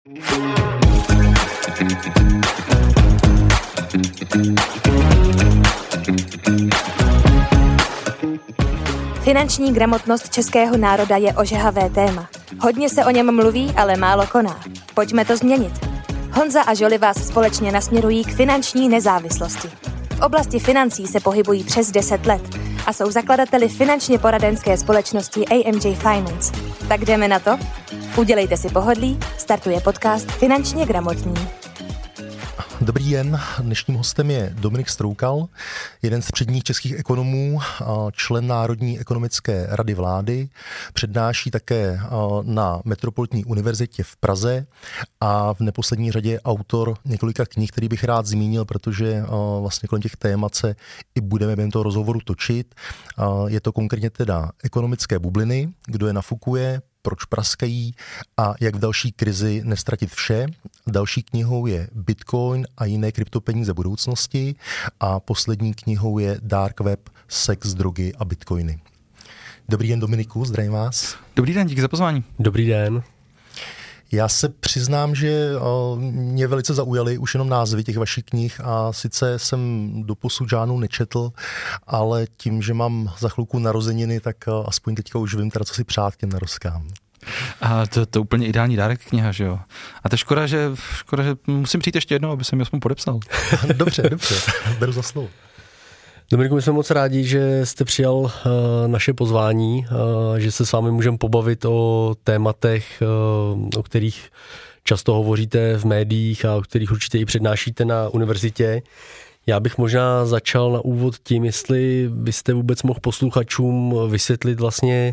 Finanční gramotnost českého národa je ožehavé téma. Hodně se o něm mluví, ale málo koná. Pojďme to změnit. Honza a Žoli vás společně nasměrují k finanční nezávislosti. V oblasti financí se pohybují přes 10 let a jsou zakladateli finančně poradenské společnosti AMJ Finance. Tak jdeme na to? Udělejte si pohodlí, startuje podcast Finančně gramotní. Dobrý den, dnešním hostem je Dominik Stroukal, jeden z předních českých ekonomů, člen Národní ekonomické rady vlády, přednáší také na Metropolitní univerzitě v Praze a v neposlední řadě autor několika knih, který bych rád zmínil, protože vlastně kolem těch témat se i budeme během toho rozhovoru točit. Je to konkrétně teda Ekonomické bubliny, kdo je nafukuje, proč praskají a jak v další krizi nestratit vše. Další knihou je Bitcoin a jiné kryptopeníze budoucnosti a poslední knihou je Dark Web, sex, drogy a bitcoiny. Dobrý den, Dominiku, zdravím vás. Dobrý den, díky za pozvání. Dobrý den. Já se přiznám, že mě velice zaujaly už jenom názvy těch vašich knih a sice jsem doposud žádnou nečetl, ale tím, že mám za chvilku narozeniny, tak aspoň teďka už vím teda, co si přát těm narozkám. A to úplně ideální dárek kniha, že jo? A to škoda, že musím přijít ještě jednou, aby jsem ji aspoň podepsal. Dobře, beru za slovo. Dominiku, my jsme moc rádi, že jste přijal naše pozvání, že se s vámi můžeme pobavit o tématech, o kterých často hovoříte v médiích a o kterých určitě i přednášíte na univerzitě. Já bych možná začal na úvod tím, jestli byste vůbec mohl posluchačům vysvětlit vlastně,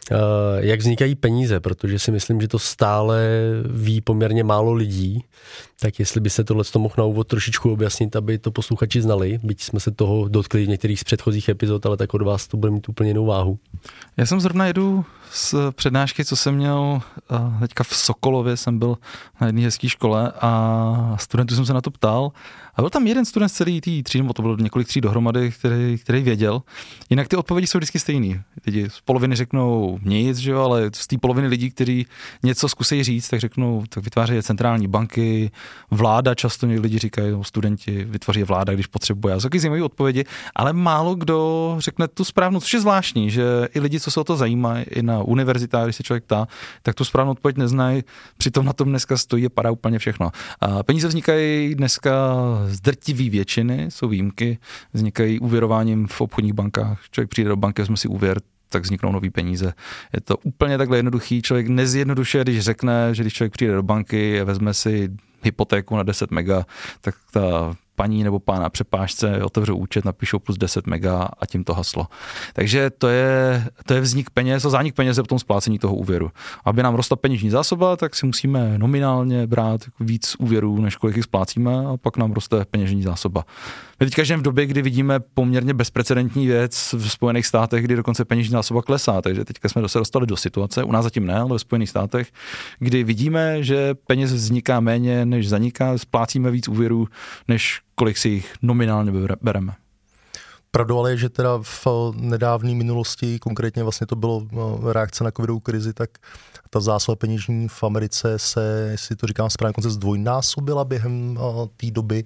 jak vznikají peníze, protože si myslím, že to stále ví poměrně málo lidí. Tak jestli byste tohle mohl na úvod trošičku objasnit, aby to posluchači znali, byť jsme se toho dotkli v některých z předchozích epizod, ale tak od vás to bude mít úplně jinou váhu. Já jsem zrovna jedu z přednášky, co jsem měl teďka v Sokolově, jsem byl na jedné hezké škole a studentů jsem se na to ptal. A byl tam jeden student z celé té třídy, nebo to bylo několik tří dohromady, který věděl. Jinak ty odpovědi jsou vždycky stejný. Lidi z poloviny řeknou nic, že jo, ale z té poloviny lidí, kteří něco zkusí říct, tak řeknou, tak vytváří centrální banky, vláda, často lidi říkají, studenti vytvoří vláda, když potřebuje. A jsou taky zajímavé odpovědi, ale málo kdo řekne tu správnou, což je zvláštní, že i lidi, co se o to zajímají, i na univerzitách, když se člověk ptá, tak tu správnou odpověď neznají, přitom na tom dneska stojí a padá úplně všechno. A peníze vznikají dneska z drtivé většiny, jsou výjimky, vznikají úvěrováním v obchodních bankách. Člověk přijde do banky, vezme si úvěr, tak vzniknou nový peníze. Je to úplně takhle jednoduchý. Člověk nezjednodušuje, když řekne, že když člověk přijde do banky a vezme si hypotéku na 10 mega, tak ta paní nebo pán na přepážce otevřou účet, napíšou plus 10 mega a tím to haslo. Takže to je vznik peněz a zánik peněz je potom splácení toho úvěru. Aby nám rostla peněžní zásoba, tak si musíme nominálně brát víc úvěrů, než kolik jich splácíme a pak nám roste peněžní zásoba. My teďka žijeme v době, kdy vidíme poměrně bezprecedentní věc v Spojených státech, kdy dokonce peněžní zásoba klesá, takže teďka jsme se dostali do situace, u nás zatím ne, ale ve Spojených státech, kdy vidíme, že peněz vzniká méně, než zaniká, splácíme víc úvěrů, než kolik si jich nominálně bereme. Pravdou ale je, že teda v nedávné minulosti, konkrétně vlastně to bylo reakce na covidovou krizi, tak ta zásoba peněžní v Americe se, jestli to říkám správně, konce zdvojnásobila během té doby.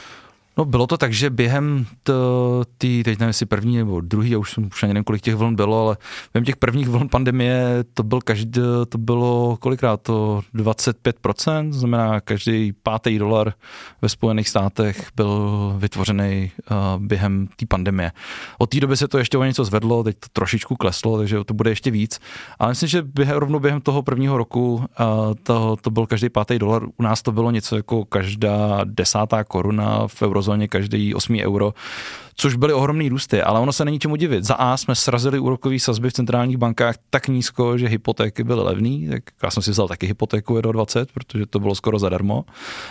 No bylo to tak, že během teď nevím, jestli první nebo druhý, já už ani nevím, kolik těch vln bylo, ale během těch prvních vln pandemie to bylo kolikrát to 25%, znamená každý $5 ve Spojených státech byl vytvořený během té pandemie. Od té doby se to ještě o něco zvedlo, teď to trošičku kleslo, takže to bude ještě víc. Ale myslím, že rovnou během toho prvního roku to byl každý $5. U nás to bylo něco jako každá 10. koruna, v eurozóně každý 8 euro, což byly ohromný růsty, ale ono se není čemu divit. Za A jsme srazili úrokové sazby v centrálních bankách tak nízko, že hypotéky byly levný, tak já jsem si vzal taky hypotéku 1,20, protože to bylo skoro zadarmo.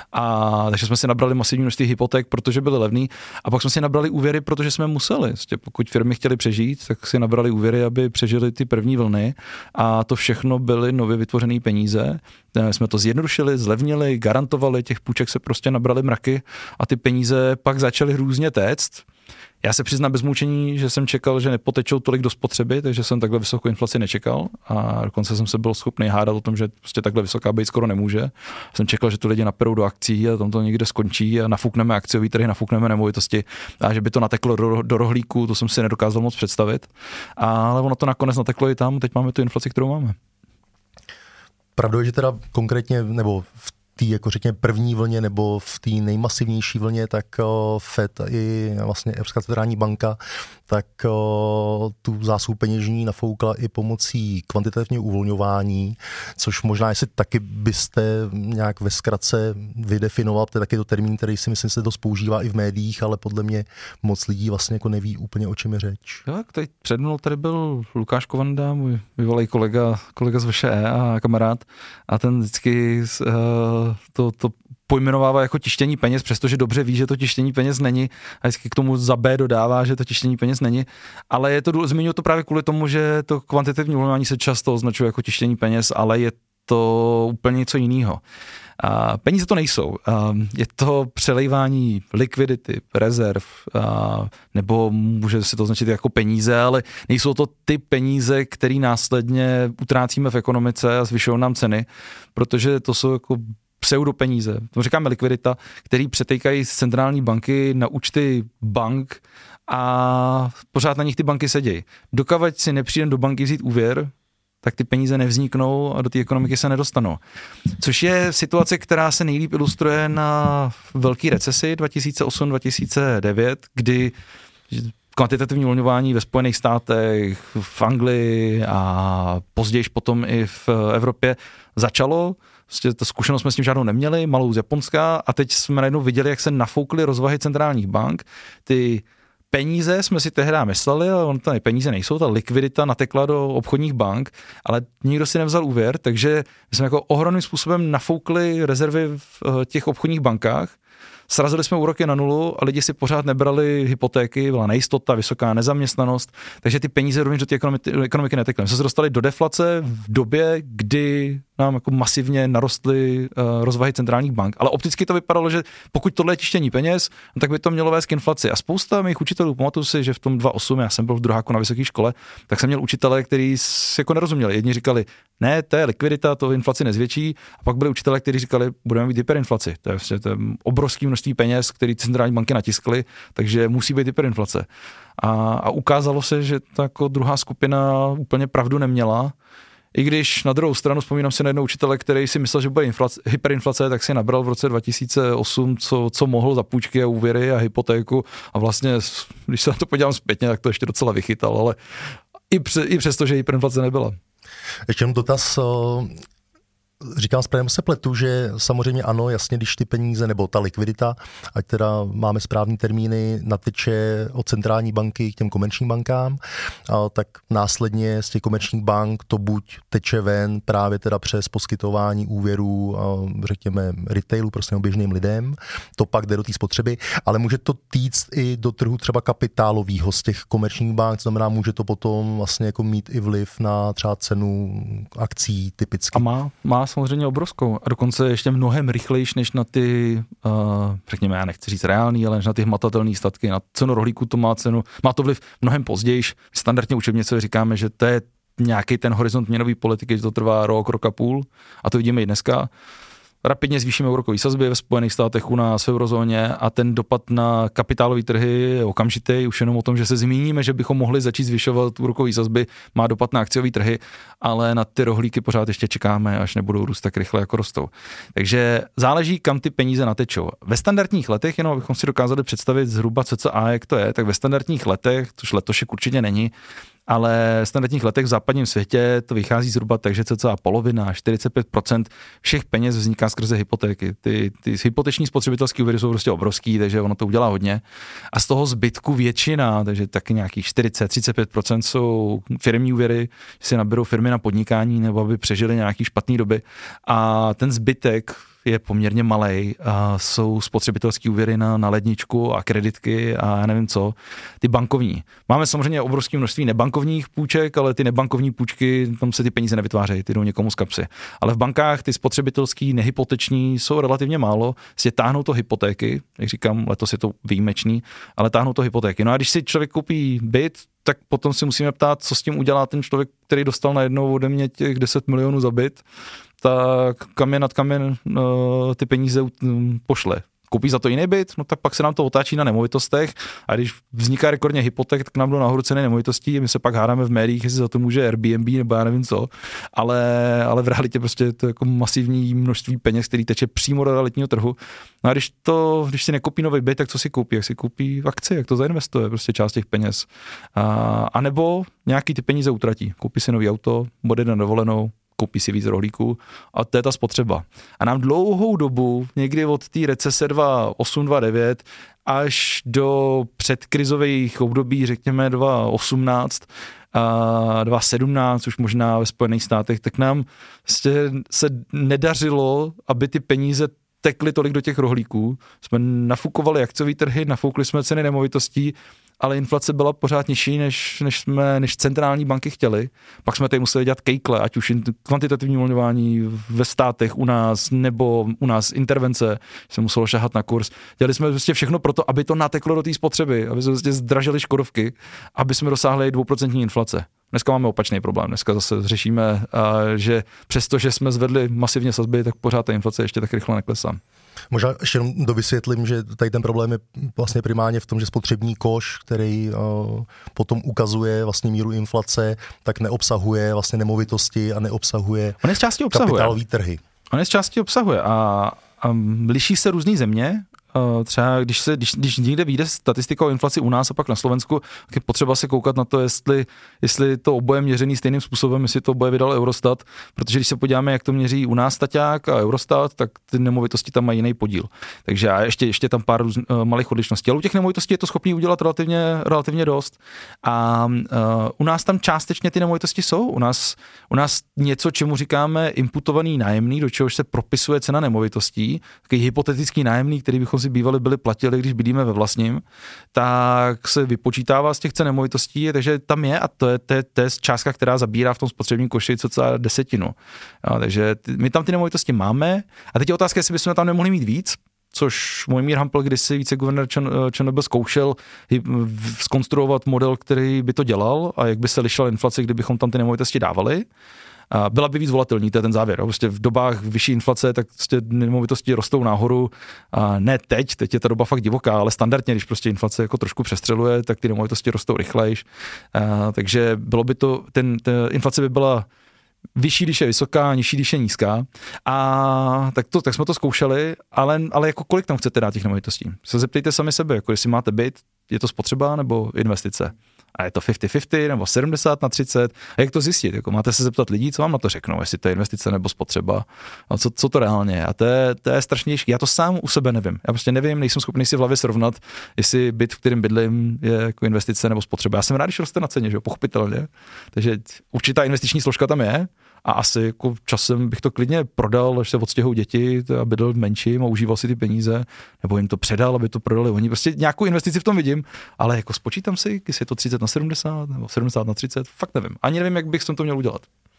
Takže jsme si nabrali masivní množství hypoték, protože byly levný, a pak jsme si nabrali úvěry, protože jsme museli. Pokud firmy chtěly přežít, tak si nabrali úvěry, aby přežili ty první vlny, a to všechno byly nově vytvořené peníze. Jsme to zjednodušili, zlevnili, garantovali, těch půjček se prostě nabrali mraky a ty peníze pak začaly různě téct. Já se přiznám bez mučení, že jsem čekal, že nepotečou tolik do spotřeby, takže jsem takhle vysokou inflaci nečekal a dokonce jsem se byl schopný hádat o tom, že prostě takhle vysoká být skoro nemůže. Jsem čekal, že to lidi naperou do akcí a tam to někde skončí a nafukneme akciový trhy, nafukneme nemovitosti a že by to nateklo do rohlíku, to jsem si nedokázal moc představit. Ale ono to nakonec nateklo i tam, teď máme tu inflaci, kterou máme. Pravda je, že teda konkrétně, nebo v té jako řekněme první vlně nebo v té nejmasivnější vlně, tak FED i vlastně Evropská centrální banka tak tu zásobu peněžní nafoukla i pomocí kvantitativního uvolňování, což možná, jestli taky byste nějak ve zkratce vydefinoval, to je taky to termín, který si myslím se dost používá i v médiích, ale podle mě moc lidí vlastně jako neví úplně, o čem je řeč. Tak teď před mnou tady byl Lukáš Kovanda, můj bývalý kolega z VŠE a kamarád a ten vždycky to pojmenovává jako tištění peněz, přestože dobře ví, že to tištění peněz není a vždycky k tomu za B dodává, že to tištění peněz není, ale je to, zmiňuji to právě kvůli tomu, že to kvantitativní uvolňování se často označuje jako tištění peněz, ale je to úplně něco jiného. Peníze to nejsou. Je to přelejvání likvidity, rezerv, nebo může se to označit jako peníze, ale nejsou to ty peníze, které následně utrácíme v ekonomice a zvyšují nám ceny, protože to jsou jako pseudopeníze, to říkáme likvidita, který přetejkají z centrální banky na účty bank a pořád na nich ty banky sedějí. Dokavať si nepřijde do banky vzít úvěr, tak ty peníze nevzniknou a do té ekonomiky se nedostanou. Což je situace, která se nejlíp ilustruje na velké recesi 2008-2009, kdy kvantitativní uvolňování ve Spojených státech, v Anglii a později potom i v Evropě začalo. Prostě ta zkušenost jsme s tím žádnou neměli, malou z Japonska a teď jsme najednou viděli, jak se nafoukly rozvahy centrálních bank. Ty peníze jsme si tehdy mysleli, ale on tady peníze nejsou, ta likvidita natekla do obchodních bank, ale nikdo si nevzal úvěr, takže jsme jako ohromným způsobem nafoukli rezervy v těch obchodních bankách. Srazili jsme úroky na nulu a lidi si pořád nebrali hypotéky, byla nejistota, vysoká nezaměstnanost, takže ty peníze rovněž do té ekonomiky netekly. My jsme se dostali do deflace v době, kdy nám jako masivně narostly rozvahy centrálních bank, ale opticky to vypadalo, že pokud tohle je tištění peněz, tak by to mělo vést k inflaci. A spousta mých učitelů, pamatuju si, že v tom 2008, já jsem byl v druháku na vysoké škole, tak jsem měl učitele, kteří jako nerozuměli. Jedni říkali, ne, to je likvidita, to inflaci nezvětší, a pak byli učitelé, kteří říkali, budeme mít hyperinflaci. To je obrovské množství peněz, které centrální banky natiskly, takže musí být hyperinflace. A ukázalo se, že ta jako druhá skupina úplně pravdu neměla. I když na druhou stranu vzpomínám si na jednoho učitele, který si myslel, že bude hyperinflace, tak si nabral v roce 2008, co mohl za půjčky a úvěry a hypotéku a vlastně, když se na to podívám zpětně, tak to ještě docela vychytal, ale i přesto, že hyperinflace nebyla. Ještě jen dotaz, říkám správně se pletu, že samozřejmě ano, jasně, když ty peníze nebo ta likvidita, ať teda máme správný termíny, nateče od centrální banky k těm komerčním bankám, tak následně z těch komerčních bank to buď teče ven právě teda přes poskytování úvěrů, řekněme retailu, prostě běžným lidem, to pak jde do té spotřeby, ale může to týct i do trhu třeba kapitálovýho z těch komerčních bank, to znamená, může to potom vlastně jako mít i vliv na třeba cenu akcí typicky. A má samozřejmě obrovskou a dokonce ještě mnohem rychlejší než na ty, řekněme, já nechci říct reálný, ale než na ty hmatatelné statky. Na cenu rohlíku to má to vliv mnohem později. Standardně učebnice říkáme, že to je nějaký ten horizont měnový politiky, že to trvá rok a půl a to vidíme i dneska. Rapidně zvýšíme úrokové sazby ve Spojených státech, u nás v eurozóně a ten dopad na kapitálové trhy je okamžitý, už jenom o tom, že se zmíníme, že bychom mohli začít zvyšovat úrokové sazby, má dopad na akciové trhy, ale na ty rohlíky pořád ještě čekáme, až nebudou růst tak rychle, jako rostou. Takže záleží, kam ty peníze natečou. Ve standardních letech, jenom abychom si dokázali představit zhruba cca, jak to je, tak ve standardních letech, což letošek určitě není, ale v standardních letech v západním světě to vychází zhruba tak, že cca polovina, 45% všech peněz vzniká skrze hypotéky. Ty hypoteční spotřebitelské úvěry jsou prostě obrovský, takže ono to udělá hodně. A z toho zbytku většina, takže taky nějakých 40-35% jsou firemní úvěry, že si naberou firmy na podnikání nebo aby přežili nějaký špatný doby. A ten zbytek je poměrně malej a jsou spotřebitelské úvěry na ledničku a kreditky a já nevím co, ty bankovní. Máme samozřejmě obrovské množství nebankovních půjček, ale ty nebankovní půjčky, tam se ty peníze nevytvářejí, ty jdou někomu z kapsy. Ale v bankách ty spotřebitelský, nehypoteční jsou relativně málo, táhnou to hypotéky, jak říkám, letos je to výjimečný, ale táhnou to hypotéky. No a když si člověk koupí byt, tak potom si musíme ptát, co s tím udělá ten člověk, který dostal najednou ode mě těch 10 milionů za byt, tak kamen nad kamen ty peníze pošle. Koupí za to jiný byt, no tak pak se nám to otáčí na nemovitostech a když vzniká rekordně hypoték, tak nám jdou nahoru ceny nemovitostí a my se pak hádáme v médiích, jestli za to může Airbnb nebo já nevím co, ale v realitě prostě to je jako masivní množství peněz, který teče přímo do realitního trhu. No a když si nekoupí nový byt, tak co si koupí? Jak si koupí akcie, jak to zainvestuje, prostě část těch peněz. A nebo nějaký ty peníze utratí. Koupí si nový auto, bude na dovolenou, koupí si víc rohlíků a to je ta spotřeba. A nám dlouhou dobu, někdy od té recese 2008, 2009 až do předkrizových období, řekněme 2018, 2017, už možná ve Spojených státech, tak nám se nedařilo, aby ty peníze tekly tolik do těch rohlíků. Jsme nafukovali akciové trhy, nafoukli jsme ceny nemovitostí, ale inflace byla pořád nižší, než centrální banky chtěly. Pak jsme tady museli dělat kejkle, ať už kvantitativní uvolňování ve státech u nás, nebo u nás intervence, se muselo šahat na kurz. Dělali jsme prostě všechno pro to, aby to nateklo do té spotřeby, aby se prostě zdražily škodovky, aby jsme dosáhli 2% inflace. Dneska máme opačný problém. Dneska zase řešíme, že přestože jsme zvedli masivně sazby, tak pořád ta inflace ještě tak rychle neklesá. Možná ještě jenom dovysvětlím, že tady ten problém je vlastně primárně v tom, že spotřební koš, který potom ukazuje vlastně míru inflace, tak neobsahuje vlastně nemovitosti a neobsahuje kapitálový trhy. On z části obsahuje a liší se různý země. Třeba když někde vyjde statistika o inflaci u nás a pak na Slovensku, tak je potřeba se koukat na to, jestli to oboje měřený stejným způsobem, jestli to oboje vydal Eurostat, protože když se podíváme, jak to měří u nás staťák a Eurostat, tak ty nemovitosti tam mají jiný podíl. Takže a ještě tam pár malých odlišností. Ale u těch nemovitostí je to schopný udělat relativně dost. A u nás tam částečně ty nemovitosti jsou. U nás něco, čemu říkáme imputovaný nájemný, do čehož se propisuje cena nemovitostí, takový hypotetický nájemný, který bychom si bývali platili, když bydlíme ve vlastním, tak se vypočítává z těch cen nemovitostí, takže tam je a to je částka, která zabírá v tom spotřebním koši cca 10%. Takže my tam ty nemovitosti máme a teď je otázka, jestli bychom tam nemohli mít víc, což Mojmír Hampl kdysi viceguvernér ČNB zkoušel zkonstruovat model, který by to dělal a jak by se lišila inflace, kdybychom tam ty nemovitosti dávali. Byla by víc volatilní, to je ten závěr. Prostě v dobách vyšší inflace, tak prostě nemovitosti rostou nahoru. Ne teď je ta doba fakt divoká, ale standardně, když prostě inflace jako trošku přestřeluje, tak ty nemovitosti rostou rychlejš. Takže bylo by to, inflace by byla vyšší, když je vysoká, nižší, když je nízká. A tak jsme to zkoušeli, ale jako kolik tam chcete dát těch nemovitostí? Se zeptejte sami sebe, jako jestli máte byt, je to spotřeba nebo investice? A je to 50-50 nebo 70/30? A jak to zjistit? Jako máte se zeptat lidí, co vám na to řeknou, jestli to je investice nebo spotřeba? A co to reálně je? A to je strašnější. Já to sám u sebe nevím. Já prostě nevím, nejsem schopný si v hlavě srovnat, jestli byt, v kterém bydlím, je jako investice nebo spotřeba. Já jsem rád, když roste na ceně, že jo, pochopitelně. Takže určitá investiční složka tam je. A asi jako časem bych to klidně prodal, až se odstěhují děti a bydlel menším a užíval si ty peníze, nebo jim to předal, aby to prodali oni. Prostě nějakou investici v tom vidím, ale jako spočítám si, jestli je to 30/70 nebo 70/30, fakt nevím. Ani nevím, jak bych to měl udělat.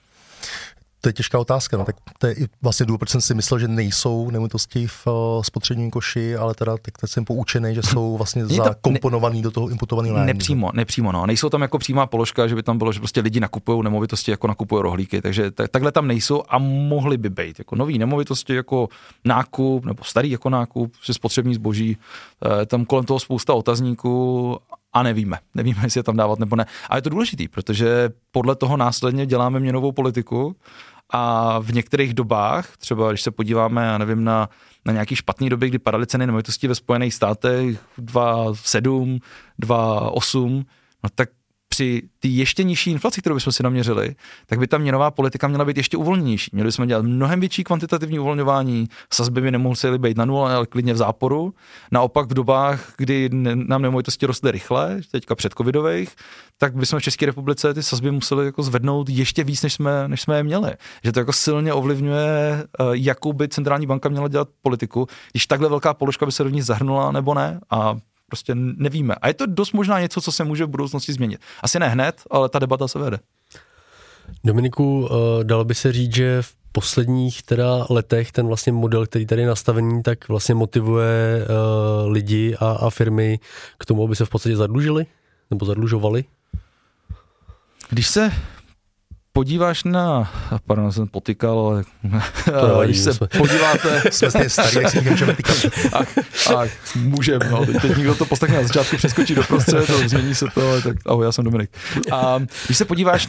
To je těžká otázka, no. Tak to je i vlastně důvod, proč jsem si myslel, že nejsou nemovitosti v spotřebním koši, ale teda teď jsem poučený, že jsou vlastně zakomponovaný do toho imputovaného nájemního. Nepřímo, no. Nejsou tam jako přímá položka, že by tam bylo, že prostě lidi nakupují nemovitosti, jako nakupují rohlíky, takže takhle tam nejsou a mohly by být jako nový nemovitosti jako nákup nebo starý jako nákup, že spotřební zboží, tam kolem toho spousta otazníků. A nevíme, jestli je tam dávat nebo ne. A je to důležitý, protože podle toho následně děláme měnovou politiku a v některých dobách, třeba když se podíváme, já nevím, na nějaký špatný doby, kdy padaly ceny nemovitostí ve Spojených státech 2007, 2008, no tak při ty ještě nižší inflaci, kterou bychom si naměřili, tak by ta měnová politika měla být ještě uvolněnější. Měli bychom dělat mnohem větší kvantitativní uvolňování, sazby by nemusely být na nule, ale klidně v záporu. Naopak v dobách, kdy nám nemovitosti rostly rychle, teďka předcovidových, tak bychom v České republice ty sazby museli jako zvednout ještě víc, než jsme je měli. Že to jako silně ovlivňuje, jakou by centrální banka měla dělat politiku, když takhle velká položka by se do ní zahrnula nebo ne, a prostě nevíme. A je to dost možná něco, co se může v budoucnosti změnit. Asi ne hned, ale ta debata se vede. Dominiku, dalo by se říct, že v posledních teda letech ten vlastně model, který tady je nastavený, tak vlastně motivuje lidi a firmy k tomu, aby se v podstatě zadlužili nebo zadlužovali? Když se podíváš na, pardon, jsem potykal, ale když se podíváte... Jsme stejně starý, jak si nikdo můžeme tykat. Můžeme, no, teď někdo to poslechne na začátku, přeskočí doprostřed, změní se to, ale tak ahoj, já jsem Dominik. A když se podíváš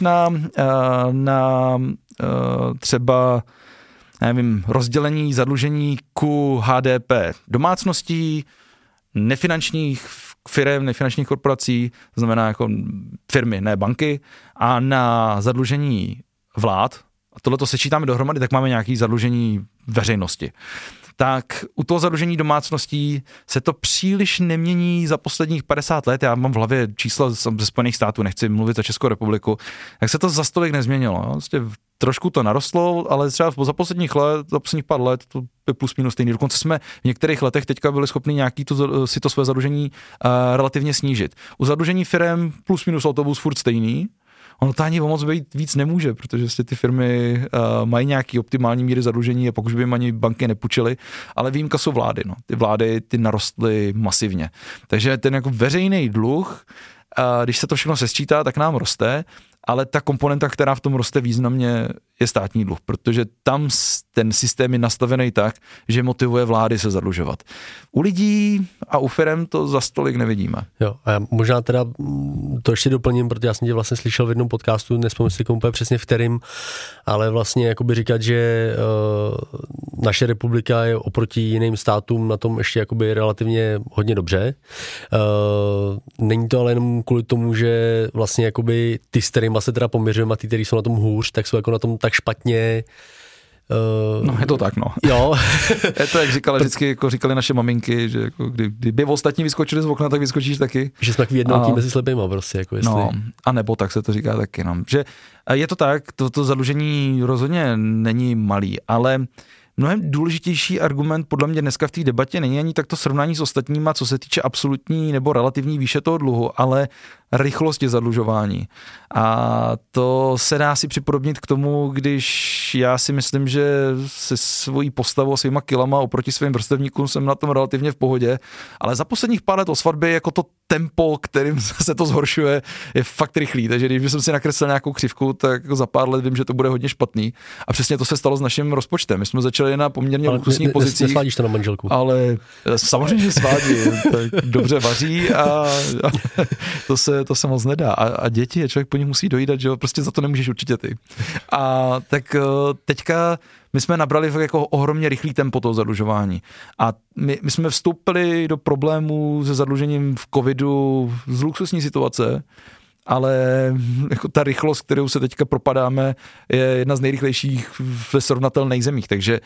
na třeba, nevím, rozdělení zadlužení ku HDP domácností, nefinančních firem, nefinančních korporací, to znamená jako firmy, ne banky, a na zadlužení vlád, a tohle to sečítáme dohromady, tak máme nějaké zadlužení veřejnosti. Tak u toho zadlužení domácností se to příliš nemění za posledních 50 let. Já mám v hlavě čísla ze Spojených států, nechci mluvit za Českou republiku, tak se to za stolik nezměnilo. Vlastně trošku to narostlo, ale třeba za posledních pár let to je plus minus stejný. Dokonce jsme v některých letech teďka byli schopni si to své zadlužení relativně snížit. U zadlužení firem plus minus autobus furt stejný. Ono to ani pomoc být víc nemůže, protože ty firmy mají nějaký optimální míry zadlužení a pokud by jim ani banky nepůjčily, ale výjimka jsou vlády. No. Ty vlády narostly masivně. Takže ten jako veřejný dluh, když se to všechno sesčítá, tak nám roste, ale ta komponenta, která v tom roste významně, je státní dluh, protože tam ten systém je nastavený tak, že motivuje vlády se zadlužovat. U lidí a u firem to za stolik nevidíme. Jo, a já možná teda to ještě doplním, protože já jsem tě vlastně slyšel v jednom podcastu, nespomínám si úplně přesně v kterým, ale vlastně jakoby říkat, že naše republika je oproti jiným státům na tom ještě jakoby relativně hodně dobře. Není to ale jenom kvůli tomu, že vlastně jakoby ty, s kterýma se teda poměřujeme a ty, který jsou na tom hůř, tak jsou jako na tom tak špatně. No je to tak, no. Jo. Je to, jak vždycky jako říkali naše maminky, že jako kdyby ostatní vyskočili z okna, tak vyskočíš taky. Že jsme takový jednotí mezi slepýma prostě. Jako jestli... No, a nebo tak se to říká taky. No. Že je to tak, to zadlužení rozhodně není malý, ale mnohem důležitější argument podle mě dneska v té debatě není ani tak to srovnání s ostatníma, co se týče absolutní nebo relativní výše toho dluhu, ale rychlosti zadlužování. A to se dá si připodobnit k tomu, když já si myslím, že se svojí postavou, svýma kilama oproti svým vrstevníkům jsem na tom relativně v pohodě, ale za posledních pár let o svatbě jako to tempo, kterým se to zhoršuje, je fakt rychlý. Takže když jsem si nakreslil nějakou křivku, tak jako za pár let vím, že to bude hodně špatný. A přesně to se stalo s naším rozpočtem. My jsme začali na poměrně luxusních pozicích. Nesvádíš to na manželku. Ale samozřejmě svádí. Dobře vaří a to se moc nedá. A děti, člověk po nich musí dojídat, že jo, prostě za to nemůžeš určitě ty. A tak teďka my jsme nabrali jako ohromně rychlý tempo toho zadlužování. A my jsme vstoupili do problémů se zadlužením v covidu z luxusní situace, ale jako ta rychlost, kterou se teďka propadáme, je jedna z nejrychlejších ve srovnatelných zemích. Takže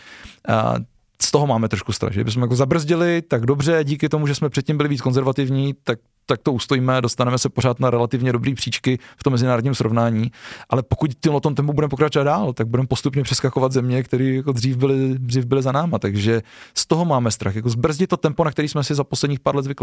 z toho máme trošku strach, že bychom jako zabrzdili, tak dobře, díky tomu, že jsme předtím byli víc konzervativní, tak to ustojíme, dostaneme se pořád na relativně dobrý příčky v tom mezinárodním srovnání, ale pokud tímhle tom tempu budeme pokračovat dál, tak budeme postupně přeskakovat země, které jako dřív byly za náma, takže z toho máme strach, jako zbrzdit to tempo, na který jsme si za posledních pár let zvykli.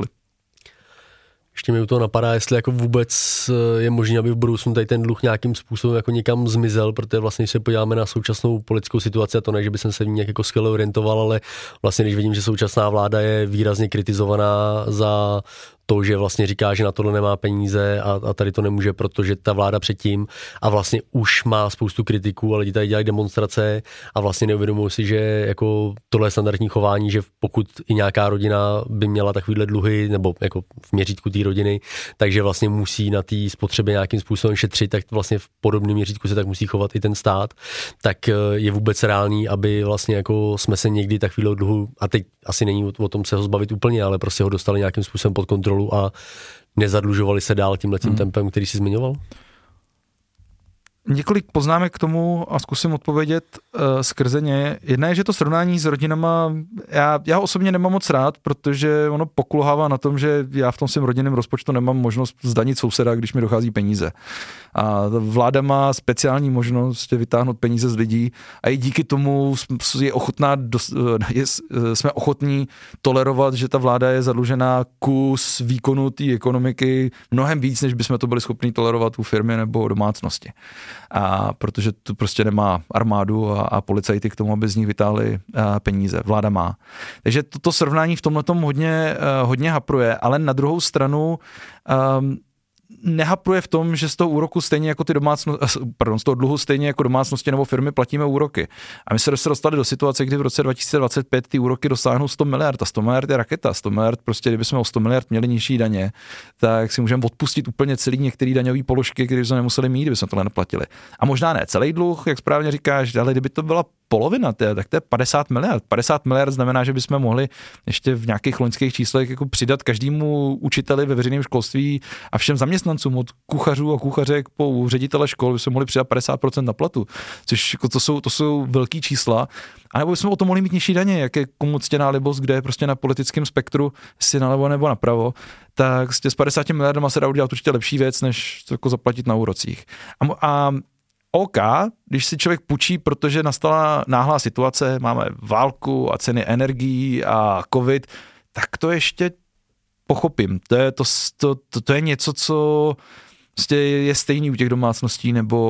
Ještě mi u toho napadá, jestli jako vůbec je možné, aby v budoucnu tady ten dluh nějakým způsobem jako někam zmizel, protože vlastně, když se podíváme na současnou politickou situaci, a to ne, že by jsem se v ní nějak jako skvěle orientoval, ale vlastně, když vidím, že současná vláda je výrazně kritizovaná za to, že vlastně říká, že na tohle nemá peníze a tady to nemůže, protože ta vláda předtím a vlastně už má spoustu kritiků a lidi tady dělají demonstrace a vlastně neuvědomují si, že jako tohle je standardní chování, že pokud i nějaká rodina by měla takovýhle dluhy nebo jako v měřítku té rodiny, takže vlastně musí na té spotřebě nějakým způsobem šetřit, tak vlastně v podobném měřítku se tak musí chovat i ten stát, tak je vůbec reálný, aby vlastně jako jsme se někdy takovýhle dluhu, a teď asi není o tom se ho zbavit úplně, ale prostě ho dostali nějakým způsobem pod kontrolu a nezadlužovali se dál tímhletím tempem, který jsi zmiňoval? Několik poznámek k tomu a zkusím odpovědět skrze ně. Jedna je, že to srovnání s rodinama, já osobně nemám moc rád, protože ono pokulhává na tom, že já v tom svém rodinném rozpočtu nemám možnost zdanit souseda, když mi dochází peníze. A vláda má speciální možnost vytáhnout peníze z lidí a i díky tomu jsme ochotní tolerovat, že ta vláda je zadlužená kus výkonu té ekonomiky mnohem víc, než bychom to byli schopni tolerovat u firmy nebo domácnosti. A protože tu prostě nemá armádu a policajty k tomu, aby z nich vytáhli peníze. Vláda má. Takže toto srovnání v tomhletom hodně hapruje, ale na druhou stranu nehapruje v tom, že z toho úroku stejně jako z toho dluhu stejně jako domácnosti nebo firmy platíme úroky. A my se dostali do situace, kdy v roce 2025 ty úroky dosáhnou 100 miliard. A 100 miliard je raketa. 100 miliard, prostě kdybychom o 100 miliard měli nižší daně, tak si můžeme odpustit úplně celý některé daňové položky, které jsme nemuseli mít, kdybychom tohle neplatili. A možná ne celý dluh, jak správně říkáš, ale kdyby to byla polovina, tak to je 50 miliard. 50 miliard znamená, že bychom mohli ještě v nějakých loňských číslech jako přidat každému učiteli ve veřejném školství a všem zaměstnancům od kuchařů a kuchařek po ředitele škol bychom mohli přidat 50% na platu, což jako to jsou velký čísla. A nebo bychom o tom mohli mít nižší daně, jak je komu ctěná libost, kde je prostě na politickém spektru, si nalevo nebo napravo, tak s 50 miliardama se dá udělat určitě lepší věc, než to jako zaplatit na úrocích. A OK, když si člověk půjčí, protože nastala náhlá situace, máme válku a ceny energií a covid, tak to ještě pochopím. To je něco, co je stejný u těch domácností nebo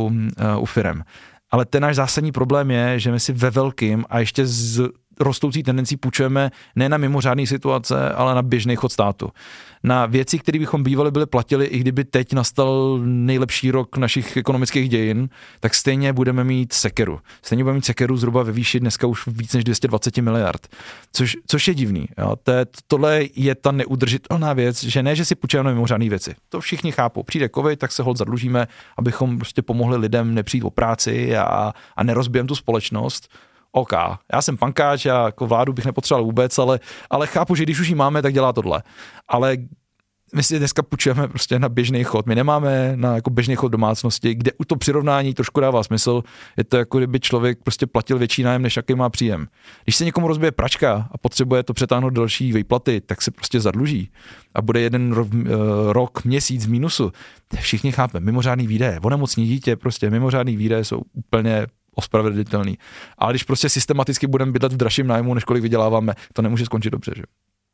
u firem. Ale ten náš zásadní problém je, že my si ve velkým a ještě z rostoucí tendencí půjčujeme ne na mimořádné situace, ale na běžný chod státu. Na věci, které bychom bývali byli platili, i kdyby teď nastal nejlepší rok našich ekonomických dějin, tak stejně budeme mít sekeru. Stejně budeme mít sekeru zhruba ve výši dneska už víc než 220 miliard. Což je divný. Jo. Tohle je ta neudržitelná věc, že ne, že si půjčujeme na mimořádné věci. To všichni chápou. Přijde covid, tak se holt zadlužíme, abychom prostě pomohli lidem nepřijít o práci a nerozbijeme tu společnost. OK, já jsem pankáč, já jako vládu bych nepotřeboval vůbec, ale chápu, že když už ji máme, tak dělá tohle. Ale my si dneska půjčujeme prostě na běžný chod. My nemáme na jako běžný chod domácnosti, kde u to přirovnání trošku dává smysl. Je to jako kdyby člověk prostě platil větší nájem, než jaký má příjem. Když se někomu rozbije pračka a potřebuje to přetáhnout do další výplaty, tak se prostě zadluží a bude jeden rok, měsíc v mínusu. Všichni chápeme, mimořádný výdaje, onemocní dítě, prostě mimořádný výdaje jsou úplně ospravedlitelný. Ale když prostě systematicky budeme bydlet v dražším nájmu, než kolik vyděláváme, to nemůže skončit dobře, že?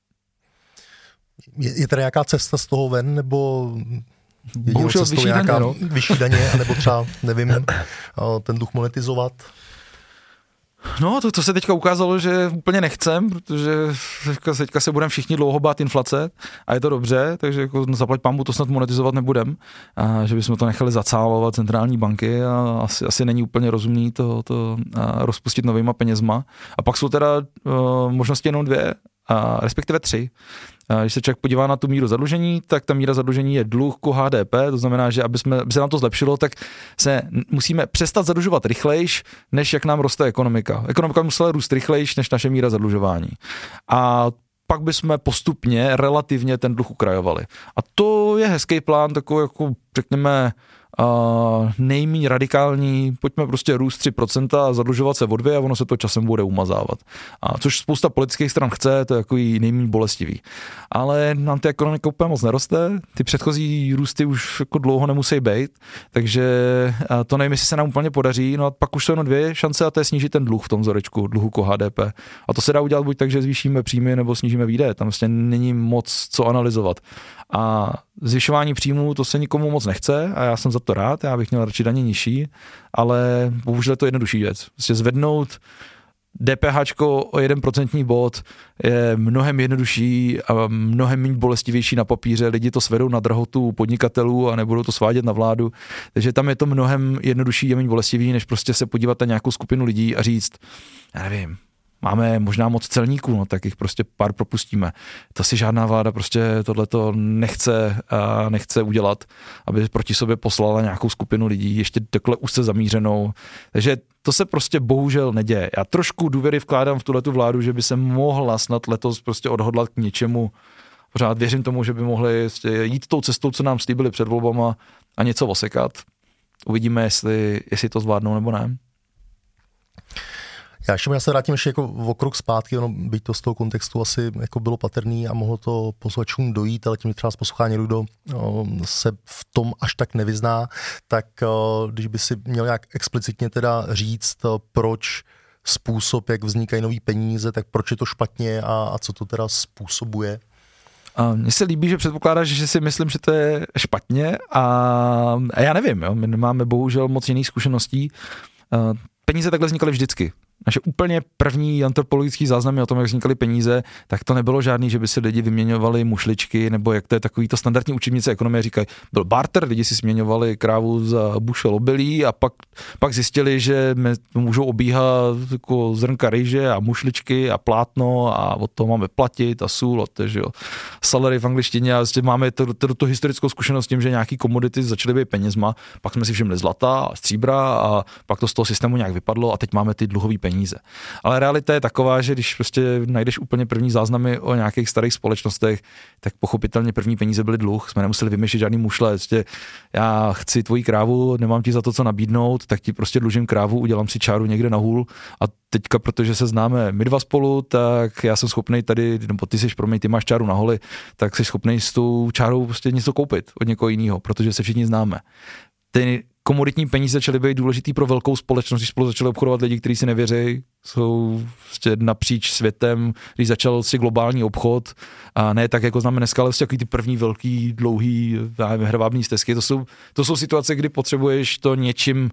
Je tady nějaká cesta z toho ven, nebo bohužel vyšší daně, nebo třeba, nevím, ten dluh monetizovat? No, to se teďka ukázalo, že úplně nechcem, protože teďka se budeme všichni dlouho bát inflace a je to dobře, takže jako zaplať pambu to snad monetizovat nebudem, a že bychom to nechali zacálovat centrální banky a asi není úplně rozumný to rozpustit novýma penězma. A pak jsou teda možnosti jenom dvě, respektive tři. Když se člověk podívá na tu míru zadlužení, tak ta míra zadlužení je dluh ku HDP, to znamená, že aby se nám to zlepšilo, tak se musíme přestat zadlužovat rychlejš, než jak nám roste ekonomika. Ekonomika musela růst rychlejš, než naše míra zadlužování. A pak bychom postupně relativně ten dluh ukrajovali. A to je hezký plán, takový jako řekněme nejméně radikální, pojďme prostě růst 3% a zadlužovat se o 2% a ono se to časem bude umazávat. Což spousta politických stran chce, to je jako nejméně bolestivý. Ale nám ta ekonomika úplně moc neroste, ty předchozí růsty už jako dlouho nemusí být, takže to nevím, jestli se nám úplně podaří, no a pak už jsou jenom dvě šance a to je snížit ten dluh v tom vzorečku, dluhu ko HDP. A to se dá udělat buď tak, že zvýšíme příjmy nebo snížíme výdaje, tam vlastně není moc co analyzovat. A zvyšování příjmů, to se nikomu moc nechce a já jsem za to rád, já bych měl radši daně nižší, ale bohužel je to jednodušší věc. Prostě zvednout DPHčko o 1% bod je mnohem jednodušší a mnohem méně bolestivější na papíře. Lidi to svedou na drahotu podnikatelů a nebudou to svádět na vládu. Takže tam je to mnohem jednodušší a méně bolestivý, než prostě se podívat na nějakou skupinu lidí a říct, já nevím, máme možná moc celníků, no tak jich prostě pár propustíme. To si žádná vláda prostě tohleto nechce udělat, aby proti sobě poslala nějakou skupinu lidí, ještě takhle úzce zamířenou. Takže to se prostě bohužel neděje. Já trošku důvěry vkládám v tuhletu vládu, že by se mohla snad letos prostě odhodlat k něčemu. Pořád věřím tomu, že by mohli jít tou cestou, co nám slíbili před volbama a něco osekat. Uvidíme, jestli to zvládnou nebo ne. Já se vrátím ještě jako o krok zpátky, byť to z toho kontextu asi jako bylo patrný a mohlo to posluchačům dojít, ale tím třeba z poslouchání někdo, kdo se v tom až tak nevyzná, tak když by si měl nějak explicitně teda říct, proč způsob, jak vznikají nový peníze, tak proč je to špatně a co to teda způsobuje? Mně se líbí, že předpokládáš, že si myslím, že to je špatně a já nevím, jo? My nemáme bohužel moc jiných zkušeností. Peníze takhle vznikaly vždycky. Naše úplně první antropologický záznamy o tom, jak vznikaly peníze, tak to nebylo žádný, že by si lidi vyměňovali mušličky, nebo jak to je takový to standardní učebnice ekonomie říkají, byl barter, lidi si směňovali krávu za bušel obilí a pak zjistili, že můžou obíhat jako zrnka rýže a mušličky a plátno a od toho máme platit a sůl, že jo, salary v angličtině a máme tu historickou zkušenost s tím, že nějaký komodity začaly být penězma, pak jsme si všimli zlata a stříbra a pak to z toho systému nějak vypadlo a teď máme ty dluhový peníze. Ale realita je taková, že když prostě najdeš úplně první záznamy o nějakých starých společnostech, tak pochopitelně první peníze byly dluh, jsme nemuseli vymýšlet žádný mušle, prostě já chci tvoji krávu, nemám ti za to co nabídnout, tak ti prostě dlužím krávu, udělám si čáru někde na hůl a teďka, protože se známe my dva spolu, tak já jsem schopnej tady, nebo ty máš čáru na holi, tak jsi schopnej s tou čárou prostě něco koupit od někoho jiného, protože se všichni známe. Ty komoditní peníze začaly být důležitý pro velkou společnost, když spolu začali obchodovat lidi, kteří si nevěří, jsou prostě napříč světem, když začal si globální obchod a ne tak, jako známe dneska, ale takový ty první velký, dlouhý, hrvábní stezky, to jsou situace, kdy potřebuješ to něčím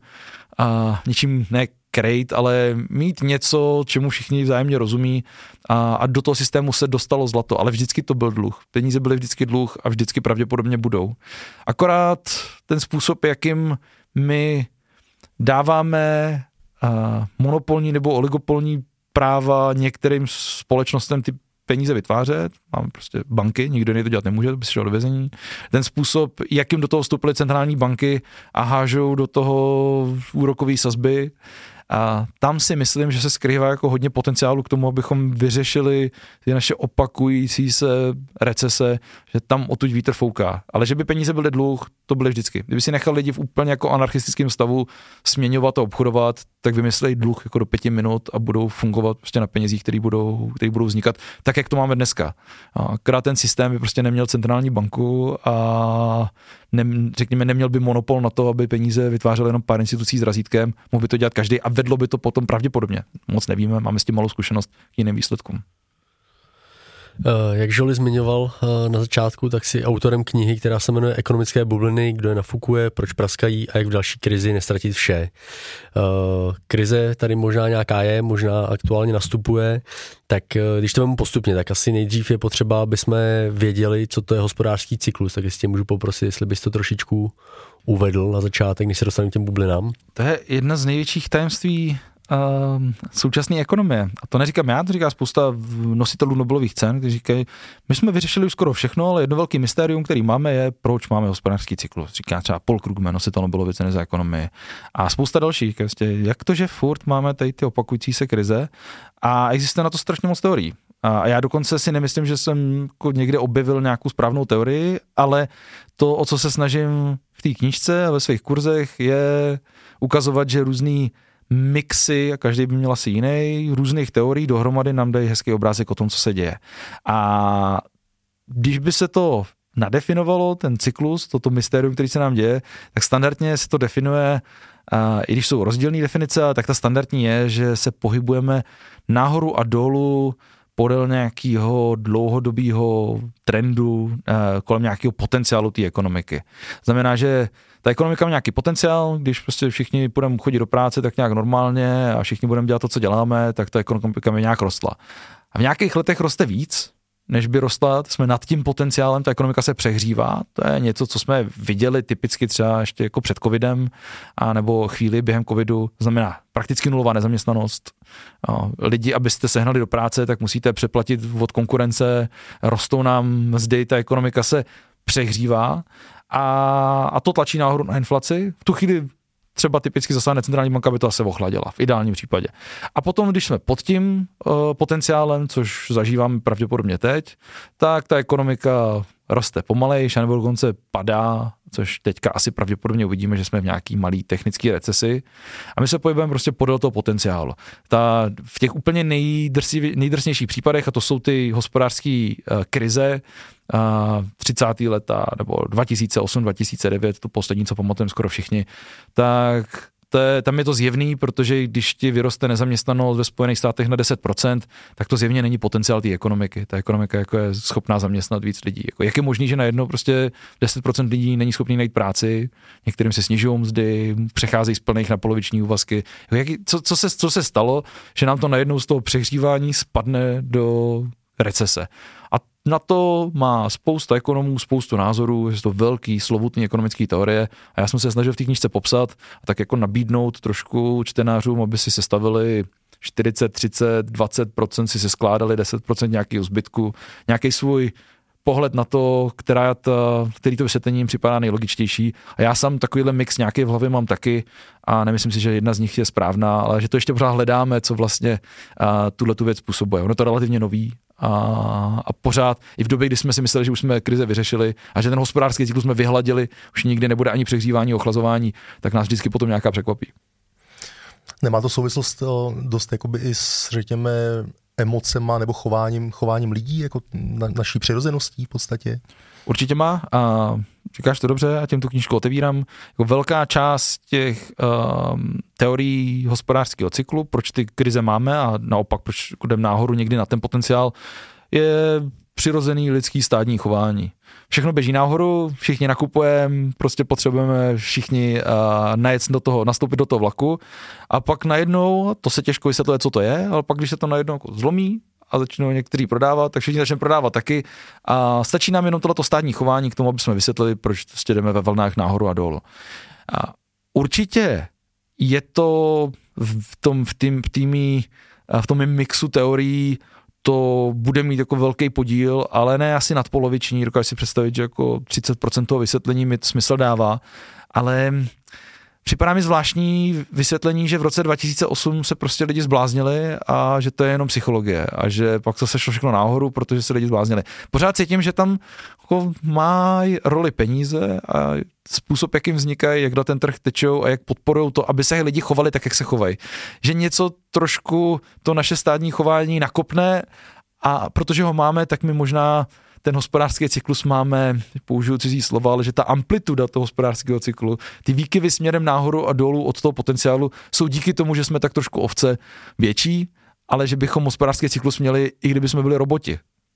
ne krejt, ale mít něco, čemu všichni vzájemně rozumí a do toho systému se dostalo zlato, ale vždycky to byl dluh. Peníze byly vždycky dluh a vždycky pravděpodobně budou. Akorát ten způsob, jakým my dáváme monopolní nebo oligopolní práva některým společnostem ty peníze vytvářet, máme prostě banky, nikdo jiný to dělat nemůže, to by si šel do vězení. Ten způsob, jakým do toho vstoupily centrální banky a hážou do toho úrokové sazby, a tam si myslím, že se skrývá jako hodně potenciálu k tomu, abychom vyřešili ty naše opakující se recese, že tam odtud vítr fouká. Ale že by peníze byly dluh, to byly vždycky. Kdyby si nechal lidi v úplně jako anarchistickém stavu směňovat a obchodovat, tak vymyslejí dluh jako do 5 minut a budou fungovat prostě na penězích, které budou vznikat tak, jak to máme dneska. Akorát ten systém by prostě neměl centrální banku a neměl by monopol na to, aby peníze vytvářely jenom pár institucí s razítkem, mohl by to dělat každý a vedlo by to potom pravděpodobně. Moc nevíme, máme s tím malou zkušenost k jiným výsledkům. Jak Žoli zmiňoval na začátku, tak si autorem knihy, která se jmenuje Ekonomické bubliny, kdo je nafukuje, proč praskají a jak v další krizi nestratit vše. Krize tady možná nějaká je, možná aktuálně nastupuje, tak když to vemu postupně, tak asi nejdřív je potřeba, aby jsme věděli, co to je hospodářský cyklus, tak jestli můžu poprosit, jestli bys to trošičku uvedl na začátek, než se dostaneme k těm bublinám. To je jedna z největších tajemství současné ekonomie. A to neříkám já, to říká spousta nositelů Nobelových cen, kteří říkají, my jsme vyřešili už skoro všechno, ale jedno velký mystérium, který máme, je, proč máme hospodářský cyklus. Říká třeba Paul Krugman, nositel Nobelovy ceny za ekonomii. A spousta dalších. Jak to, že furt máme tady ty opakující se krize a existuje na to strašně moc teorií. A já dokonce si nemyslím, že jsem někde objevil nějakou správnou teorii, ale to, o co se snažím v té knížce a ve svých kurzech, je ukazovat, že různý mixy, a každý by měl asi jiný, různých teorií dohromady nám dají hezký obrázek o tom, co se děje. A když by se to nadefinovalo, ten cyklus, toto mystérium, který se nám děje, tak standardně se to definuje, i když jsou rozdílné definice, tak ta standardní je, že se pohybujeme nahoru a dolů podél nějakého dlouhodobého trendu kolem nějakého potenciálu té ekonomiky. Znamená, že ta ekonomika má nějaký potenciál, když prostě všichni budeme chodit do práce tak nějak normálně a všichni budeme dělat to, co děláme, tak ta ekonomika mi nějak rostla. A v nějakých letech roste víc, než by rostla, jsme nad tím potenciálem, ta ekonomika se přehřívá, to je něco, co jsme viděli typicky třeba ještě jako před covidem, a nebo chvíli během covidu, znamená prakticky nulová nezaměstnanost. Lidi, abyste sehnali do práce, tak musíte přeplatit od konkurence, rostou nám mzdy, ta ekonomika se přehřívá a to tlačí nahoru na inflaci. V tu chvíli třeba typicky zasáhne centrální banka, aby to asi ochladila, v ideálním případě. A potom, když jsme pod tím potenciálem, což zažíváme pravděpodobně teď, tak ta ekonomika roste pomalejš, nebo dokonce padá, což teďka asi pravděpodobně uvidíme, že jsme v nějaký malý technický recesi. A my se pohybujeme prostě podél toho potenciálu. V těch úplně nejdrsnějších případech, a to jsou ty hospodářské krize, 30. leta nebo 2008, 2009, to poslední, co pamatujeme skoro všichni, tak tam je to zjevný, protože když ti vyroste nezaměstnanost ve Spojených státech na 10%, tak to zjevně není potenciál té ekonomiky. Ta ekonomika jako je schopná zaměstnat víc lidí. Jak je možný, že najednou prostě 10% lidí není schopný najít práci, některým se snižují mzdy, přecházejí z plných na poloviční úvazky. Co se stalo, že nám to najednou z toho přehřívání spadne do recese? A na to má spousta ekonomů, spoustu názorů, je to velký, slovutný ekonomický teorie a já jsem se snažil v té knížce popsat a tak jako nabídnout trošku čtenářům, aby si sestavili 40, 30, 20% si se skládali, 10% nějakého zbytku, nějaký svůj pohled na to, který to vysvětlení jim připadá nejlogičtější. A já sám takovýhle mix nějaký v hlavě mám taky a nemyslím si, že jedna z nich je správná, ale že to ještě pořád hledáme, co vlastně tuhletu věc způsobuje. Ono to relativně nový a pořád i v době, kdy jsme si mysleli, že už jsme krize vyřešili a že ten hospodářský cyklus jsme vyhladili, už nikdy nebude ani přehřívání, ochlazování, tak nás vždycky potom nějaká překvapí. Nemá to souvislost dost jakoby i s, řekněme, emocema nebo chováním lidí, jako naší přirozeností v podstatě? Určitě má a říkáš to dobře a tím tu knížku otevírám. Jako velká část těch teorií hospodářského cyklu, proč ty krize máme a naopak proč jdeme nahoru někdy na ten potenciál, je přirozený lidský stádní chování. Všechno běží nahoru, všichni nakupujeme, prostě potřebujeme všichni nastoupit do toho vlaku a pak najednou, to se těžko vysvětluje, co to je, ale pak když se to najednou jako zlomí a začnou někteří prodávat, tak všichni začneme prodávat taky a stačí nám jenom tohleto stádní chování k tomu, aby jsme vysvětlili, proč prostě jdeme ve vlnách nahoru a dolů. A určitě je to v tom mixu teorií to bude mít jako velký podíl, ale ne asi nadpoloviční, dokážu si představit, že jako 30% toho vysvětlení mi smysl dává, ale připadá mi zvláštní vysvětlení, že v roce 2008 se prostě lidi zbláznili a že to je jenom psychologie a že pak to se šlo všechno nahoru, protože se lidi zbláznili. Pořád cítím, že tam jako mají roli peníze a způsob, jakým vznikají, jak na ten trh tečou a jak podporují to, aby se lidi chovali tak, jak se chovají. Že něco trošku to naše stádní chování nakopne a protože ho máme, tak my možná ten hospodářský cyklus máme, použiju cizí slova, ale že ta amplituda toho hospodářského cyklu, ty výkyvy směrem nahoru a dolů od toho potenciálu jsou díky tomu, že jsme tak trošku ovce větší, ale že bychom hospodářský cyklus měli, i kdyby jsme byli roboti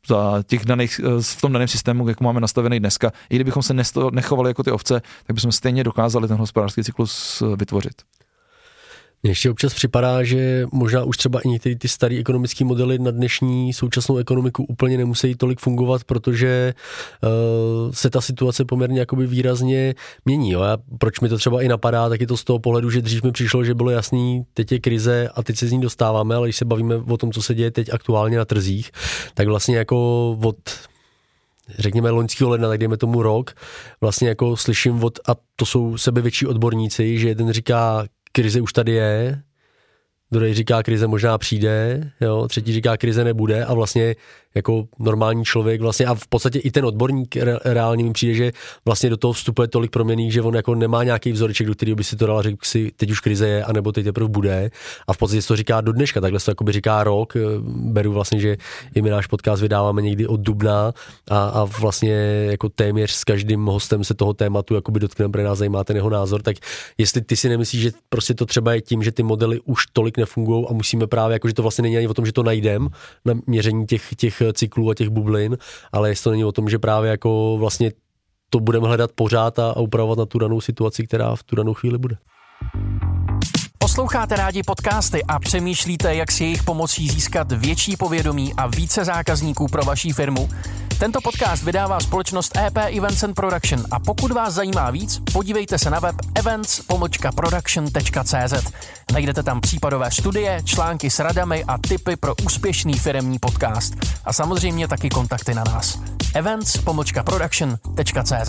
v tom daném systému, jak máme nastavený dneska. I kdybychom se nechovali jako ty ovce, tak bychom stejně dokázali ten hospodářský cyklus vytvořit. Mně ještě občas připadá, že možná už třeba i některé ty staré ekonomické modely na dnešní současnou ekonomiku úplně nemusí tolik fungovat, protože se ta situace poměrně jakoby výrazně mění. Jo? Proč mi to třeba i napadá, tak je to z toho pohledu, že dřív mi přišlo, že bylo jasný, teď je krize a teď se z ní dostáváme, ale když se bavíme o tom, co se děje teď aktuálně na trzích, tak vlastně jako od řekněme loňského ledna, tak dejme tomu rok, vlastně jako slyším a to jsou sebevětší odborníci, že jeden říká, krize už tady je, druhý říká, krize možná přijde, jo, třetí říká, krize nebude a vlastně jako normální člověk vlastně a v podstatě i ten odborník reálně mi přijde, že vlastně do toho vstupuje tolik proměnných, že on jako nemá nějaký vzoreček, do kterého by si to dal a řekl si, teď už krize je, anebo teď teprve bude a v podstatě to říká do dneška, takhle se to jakoby říká rok, beru vlastně, že i my náš podcast vydáváme někdy od dubna a vlastně jako téměř s každým hostem se toho tématu jakoby dotkneme, protože nás zajímá ten jeho názor, tak jestli ty si nemyslíš, že prostě to třeba je tím, že ty modely už tolik nefungují a musíme právě, jako že to vlastně není ani o tom, že to najdeme na měření těch cyklů a těch bublin, ale jestli to není o tom, že právě jako vlastně to budeme hledat pořád a upravovat na tu danou situaci, která v tu danou chvíli bude. Posloucháte rádi podcasty a přemýšlíte, jak si jejich pomocí získat větší povědomí a více zákazníků pro vaši firmu? Tento podcast vydává společnost EP Events and Production a pokud vás zajímá víc, podívejte se na web events-production.cz. Najdete tam případové studie, články s radami a tipy pro úspěšný firemní podcast. A samozřejmě taky kontakty na nás. events-production.cz.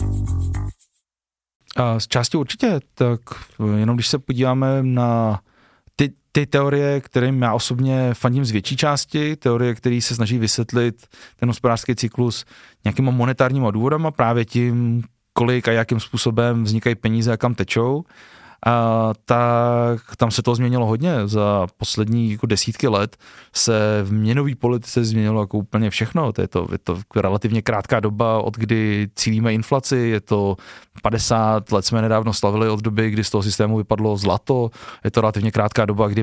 Z části určitě, tak jenom když se podíváme na ty teorie, kterým já osobně fandím z větší části, teorie, které se snaží vysvětlit ten hospodářský cyklus nějakýma monetárníma důvodama, právě tím, kolik a jakým způsobem vznikají peníze a kam tečou, tak tam se to změnilo hodně. Za poslední jako desítky let se v měnové politice změnilo jako úplně všechno. Je to relativně krátká doba, od kdy cílíme inflaci, je to 50 let jsme nedávno slavili od doby, kdy z toho systému vypadlo zlato, je to relativně krátká doba, kdy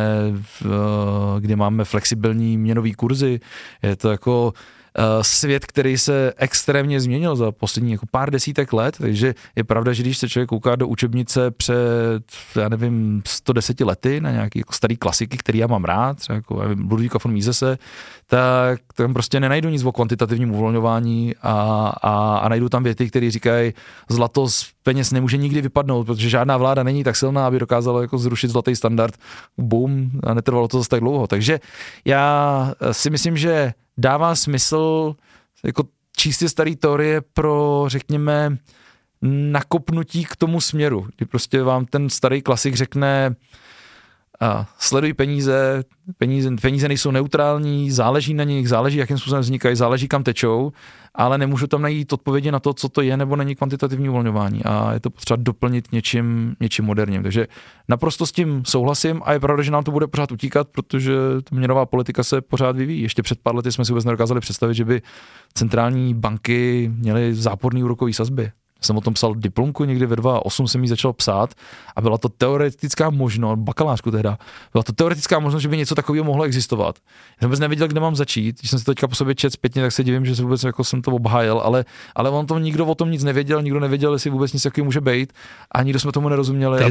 máme flexibilní měnový kurzy, je to jako svět, který se extrémně změnil za poslední jako pár desítek let, takže je pravda, že když se člověk kouká do učebnice před, 110 lety na nějaký jako starý klasiky, který já mám rád, třeba jako Ludvíka von Misese, tak tam prostě nenajdu nic o kvantitativním uvolňování a najdu tam věty, které říkají, zlato z peněz nemůže nikdy vypadnout, protože žádná vláda není tak silná, aby dokázala jako zrušit zlatý standard. Boom, a netrvalo to zase tak dlouho. Takže já si myslím, že dává smysl jako čistě starý teorie pro, řekněme, nakopnutí k tomu směru, kdy prostě vám ten starý klasik řekne, sleduj peníze nejsou neutrální, záleží na nich, záleží, jakým způsobem vznikají, záleží, kam tečou, ale nemůžu tam najít odpovědi na to, co to je nebo není kvantitativní uvolňování a je to potřeba doplnit něčím moderním. Takže naprosto s tím souhlasím a je pravda, že nám to bude pořád utíkat, protože měnová politika se pořád vyvíjí. Ještě před pár lety jsme si vůbec nedokázali představit, že by centrální banky měly záporný úrokový sazby. Jsem o tom psal diplomku, někdy ve 2008 jsem ji začal psát a byla to teoretická možnost, bakalářku tehda, byla to teoretická možnost, že by něco takového mohlo existovat. Já jsem vůbec nevěděl, kde mám začít, když jsem se teďka po sobě čet zpětně, tak se divím, že vůbec jako jsem to obhájil, ale nikdo o tom nic nevěděl, nikdo nevěděl, jestli vůbec nic takového může být a nikdo jsme tomu nerozuměli.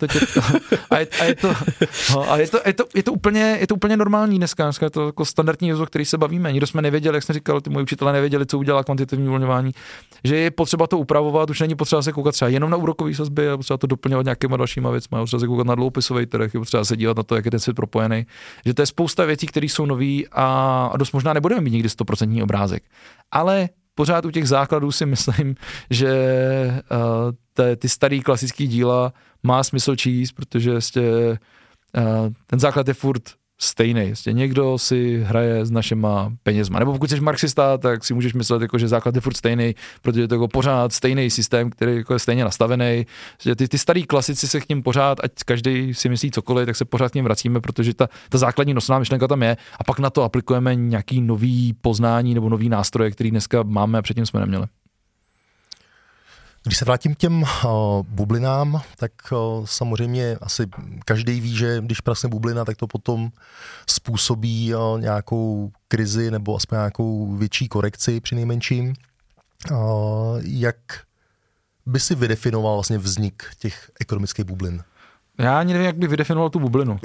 Je to úplně normální dneska je to jako standardní jazyk, který se bavíme. Nikdo jsme nevěděli, jak jsem říkal, ty moji učitelé nevěděli, co udělá kvantitativní uvolňování, že je potřeba to upravovat. Už není potřeba se koukat třeba jenom na úrokové sazby, a potřeba to doplňovat nějakýma dalšíma věcmi, potřeba se koukat na dlouhopisový trh, je potřeba se dívat na to, jak je ten svět propojený. Že to je spousta věcí, které jsou nový a dost možná nebudeme mít nikdy 100% obrázek. Ale pořád u těch základů si myslím, že ty starý klasický díla má smysl číst, protože ten základ je furt stejný. Někdo si hraje s našima penězma. Nebo pokud jsi marxista, tak si můžeš myslet, jako, že základ je furt stejný, protože je to jako pořád stejný systém, který jako je stejně nastavený. Že ty starý klasici se k ním pořád, ať každý si myslí cokoliv, tak se pořád k ním vracíme, protože ta základní nosná myšlenka tam je a pak na to aplikujeme nějaký nový poznání nebo nový nástroje, který dneska máme a předtím jsme neměli. Když se vrátím k těm bublinám, tak samozřejmě asi každý ví, že když praskne bublina, tak to potom způsobí nějakou krizi nebo aspoň nějakou větší korekci při nejmenším. Jak by si vydefinoval vlastně vznik těch ekonomických bublin? Já ani nevím, jak bych vydefinoval tu bublinu.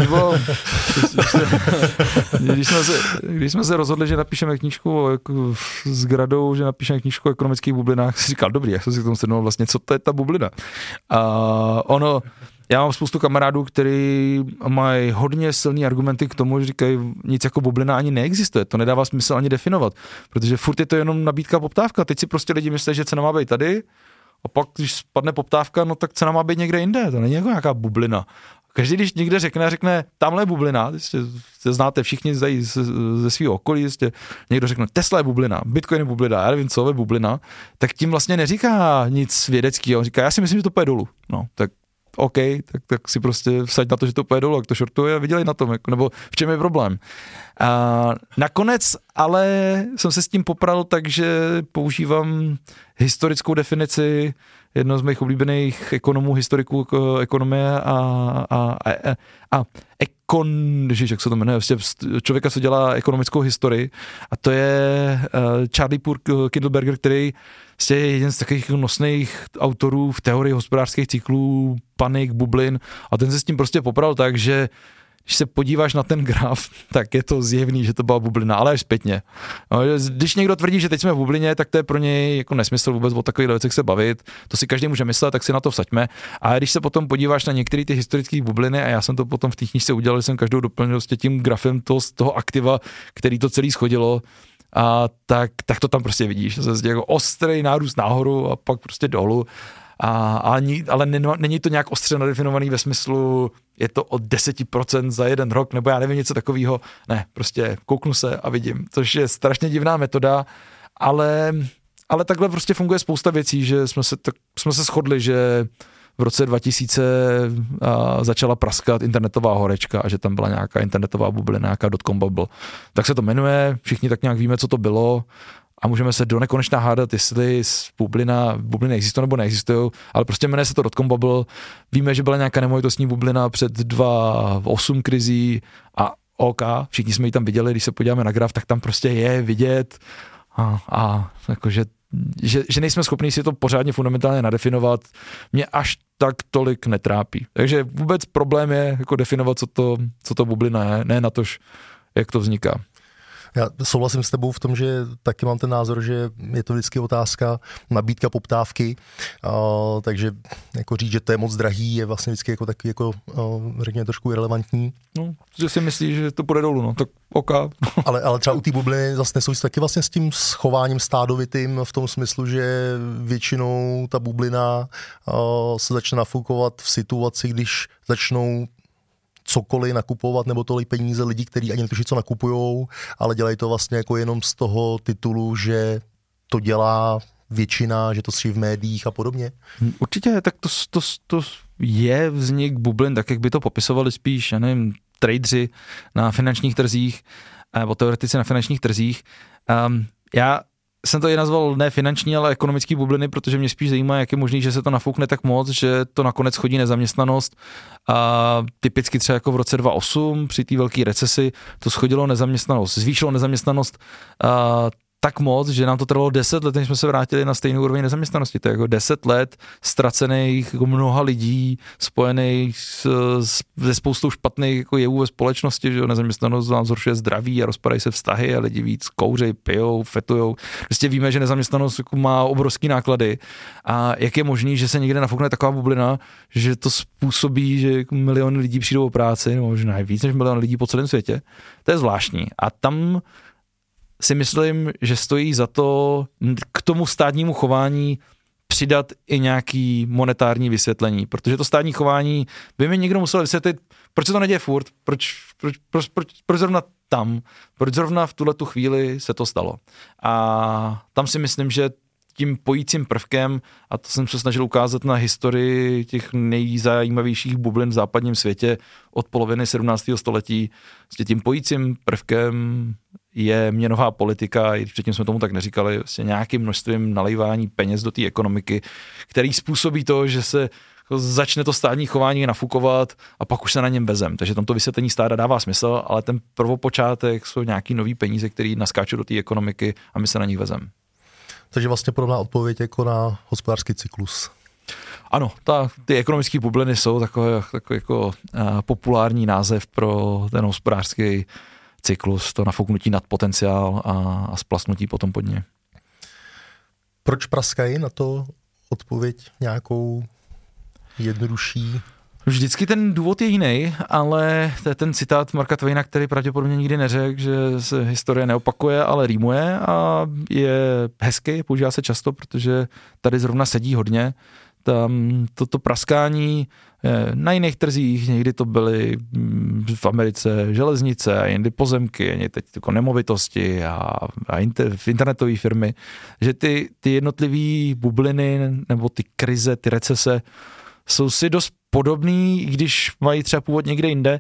Když jsme se rozhodli, že napíšeme knížku s Gradou, že napíšeme knížku o ekonomických bublinách, si říkal, dobrý, jak jsem si k tomu sednul vlastně, co to je ta bublina? Já mám spoustu kamarádů, kteří mají hodně silný argumenty k tomu, že říkají, nic jako bublina ani neexistuje, to nedává smysl ani definovat, protože furt je to jenom nabídka a poptávka. Teď si prostě lidi myslí, že cena má být tady, a pak, když spadne poptávka, no tak cena má být někde jinde, to není jako nějaká bublina. Každý, když někde řekne, tamhle je bublina, znáte všichni ze svého okolí, někdo řekne, Tesla je bublina, Bitcoin je bublina, já nevím, co je bublina, tak tím vlastně neříká nic vědeckého, on říká, já si myslím, že to půjde dolů. No, tak OK, tak si prostě vsaď na to, že to půjde dolů, jak to shortuje a vydělej na tom, nebo v čem je problém. Nakonec ale jsem se s tím popral, takže používám historickou definici jednoho z mých oblíbených ekonomů, historiků ekonomie a jak se to jmenuje, člověka, co dělá ekonomickou historii, a to je Charlie Kindleberger, který je jeden z takových nosných autorů v teorii hospodářských cyklů, panik, bublin, a ten se s tím prostě popral tak, že když se podíváš na ten graf, tak je to zjevný, že to byla bublina, ale až zpětně. No, když někdo tvrdí, že teď jsme v bublině, tak to je pro něj jako nesmysl vůbec o takových věcech se bavit. To si každý může myslet, tak si na to vsaďme. A když se potom podíváš na některé ty historické bubliny, a já jsem to potom v té knížce udělal, jsem každou doplnil s tím grafem toho aktiva, který to celý schodilo, a tak to tam prostě vidíš. Zase jako ostrý nárůst nahoru a pak prostě dolů. Ale není to nějak ostře nadefinovaný ve smyslu, je to o 10% za jeden rok, nebo já nevím, něco takového. Ne, prostě kouknu se a vidím, což je strašně divná metoda, ale takhle prostě funguje spousta věcí, že jsme se shodli, že v roce 2000 začala praskat internetová horečka a že tam byla nějaká internetová bublina, nějaká dotcom bubble. Tak se to jmenuje, všichni tak nějak víme, co to bylo, a můžeme se do nekonečna hádat, jestli bubliny existují nebo neexistují, ale prostě jmenuje se to dotcom bubble. Víme, že byla nějaká nemovitostní bublina před 2008 krizí a OK, všichni jsme ji tam viděli, když se podíváme na graf, tak tam prostě je vidět a jakože že nejsme schopni si to pořádně fundamentálně nadefinovat, mě až tak tolik netrápí. Takže vůbec problém je jako definovat, co to bublina je, ne na tož, jak to vzniká. Já souhlasím s tebou v tom, že taky mám ten názor, že je to vždycky otázka nabídka, poptávky, takže jako říct, že to je moc drahý, je vlastně vždycky jako taky jako řekněme trošku irelevantní. No, že si myslíš, že to půjde dolů, no, tak OK. ale třeba u té bubliny zase nesouvisí taky vlastně s tím schováním stádovitým v tom smyslu, že většinou ta bublina se začne nafukovat v situaci, když začnou cokoliv nakupovat nebo tolik peníze lidí, kteří ani netuší, co nakupujou, ale dělají to vlastně jako jenom z toho titulu, že to dělá většina, že to stří v médiích a podobně. Určitě, tak to je vznik bublin, tak jak by to popisovali spíš, já nevím, tradeři na finančních trzích, nebo teoretici na finančních trzích. Já jsem to i nazval ne finanční, ale ekonomický bubliny, protože mě spíš zajímá, jak je možný, že se to nafoukne tak moc, že to nakonec chodí nezaměstnanost. A typicky třeba jako v roce 2008 při té velké recesi to schodilo nezaměstnanost, zvýšilo nezaměstnanost tak moc, že nám to trvalo 10 let, než jsme se vrátili na stejnou úroveň nezaměstnanosti. To je jako 10 let ztracených jako mnoha lidí, spojených se spoustou špatných jako jevů ve společnosti, že nezaměstnanost vám zhoršuje zdraví a rozpadají se vztahy a lidi víc kouřejí, pijou, fetujou. Prostě víme, že nezaměstnanost jako má obrovský náklady a jak je možný, že se někde nafoukne taková bublina, že to způsobí, že jako miliony lidí přijdou o práci, nebo možná víc než milion lidí po celém světě. To je zvláštní. A tam si myslím, že stojí za to k tomu státnímu chování přidat i nějaký monetární vysvětlení, protože to státní chování by mi někdo musel vysvětlit, proč se to neděje furt, proč zrovna tam, proč zrovna v tuhletu chvíli se to stalo. A tam si myslím, že tím pojícím prvkem, a to jsem se snažil ukázat na historii těch nejzajímavějších bublin v západním světě od poloviny 17. století, tím pojícím prvkem je měnová politika, i předtím jsme tomu tak neříkali, vlastně nějakým množstvím nalejvání peněz do té ekonomiky, který způsobí to, že se začne to státní chování nafukovat a pak už se na něm vezem. Takže tam to vysvětlení stáda dává smysl, ale ten prvopočátek jsou nějaký nový peníze, které naskáčou do té ekonomiky a my se na nich vezem. Takže vlastně podobná odpověď jako na hospodářský cyklus. Ano, ty ekonomické bubliny jsou takový jako populární název pro ten hospodářský cyklus, to nafouknutí nad potenciál a splasknutí potom pod ně. Proč praskají? Na to odpověď nějakou jednodušší? Vždycky ten důvod je jiný, ale to je ten citát Marka Twaina, který pravděpodobně nikdy neřekl, že se historie neopakuje, ale rýmuje a je hezký, používá se často, protože tady zrovna sedí hodně. Tam toto praskání na jiných trzích, někdy to byly v Americe železnice a jindy pozemky, někdy teď jako nemovitosti a internetové firmy, že ty jednotlivé bubliny nebo ty krize, ty recese jsou si dost podobný, i když mají třeba původ někde jinde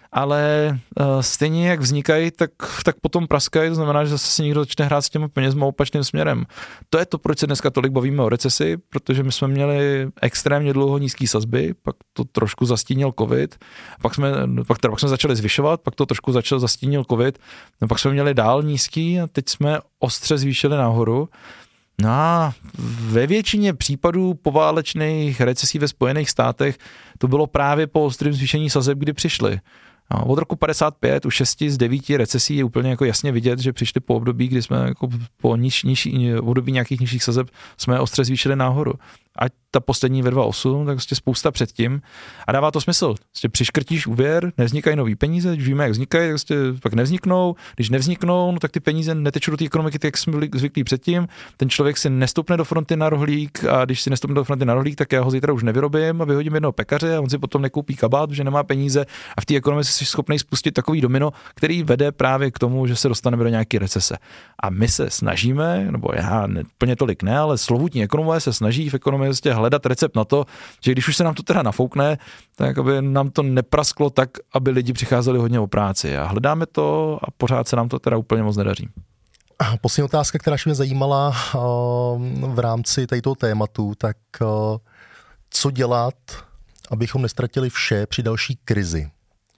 ale stejně jak vznikají, tak potom praskají, to znamená, že zase si někdo začne hrát s těmi penězma opačným směrem. To je to, proč se dneska tolik bavíme o recesi, protože my jsme měli extrémně dlouho nízký sazby, pak to trošku zastínil covid, pak jsme začali zvyšovat, pak to trošku zastínil covid, pak jsme měli dál nízký a teď jsme ostře zvýšili nahoru. No a ve většině případů poválečných recesí ve Spojených státech to bylo právě po ostrém zvýšení sazeb, kdy přišly. No, od roku 55 u 6 z 9 recesí je úplně jako jasně vidět, že přišli po období, kdy jsme jako po období nějakých nižších sazeb jsme ostře zvýšili nahoru. Ať ta poslední ve 2008, tak prostě spousta předtím. A dává to smysl. Prostě přiškrtíš úvěr, nevznikají nový peníze, když víme, jak vznikají, prostě pak nevzniknou. Když nevzniknou, no tak ty peníze netečou do té ekonomiky, tak jak jsme byli zvyklí předtím. Ten člověk si nestoupne do fronty na rohlík a když si nestoupne do fronty na rohlík, tak já ho zítra už nevyrobím a vyhodím jednoho pekaře a on si potom nekoupí kabát, protože nemá peníze a v té ekonomice jsi schopný spustit takový domino, který vede právě k tomu, že se dostaneme do nějaké recese. A my se snažíme, nebo já úplně tolik ne, ale slovutní ekonomové se snaží v ekonomii hledat recept na to, že když už se nám to teda nafoukne, tak aby nám to neprasklo tak, aby lidi přicházeli hodně o práci. A hledáme to a pořád se nám to teda úplně moc nedaří. Poslední otázka, která mě zajímala v rámci tohoto tématu, tak co dělat, abychom nestratili vše při další krizi?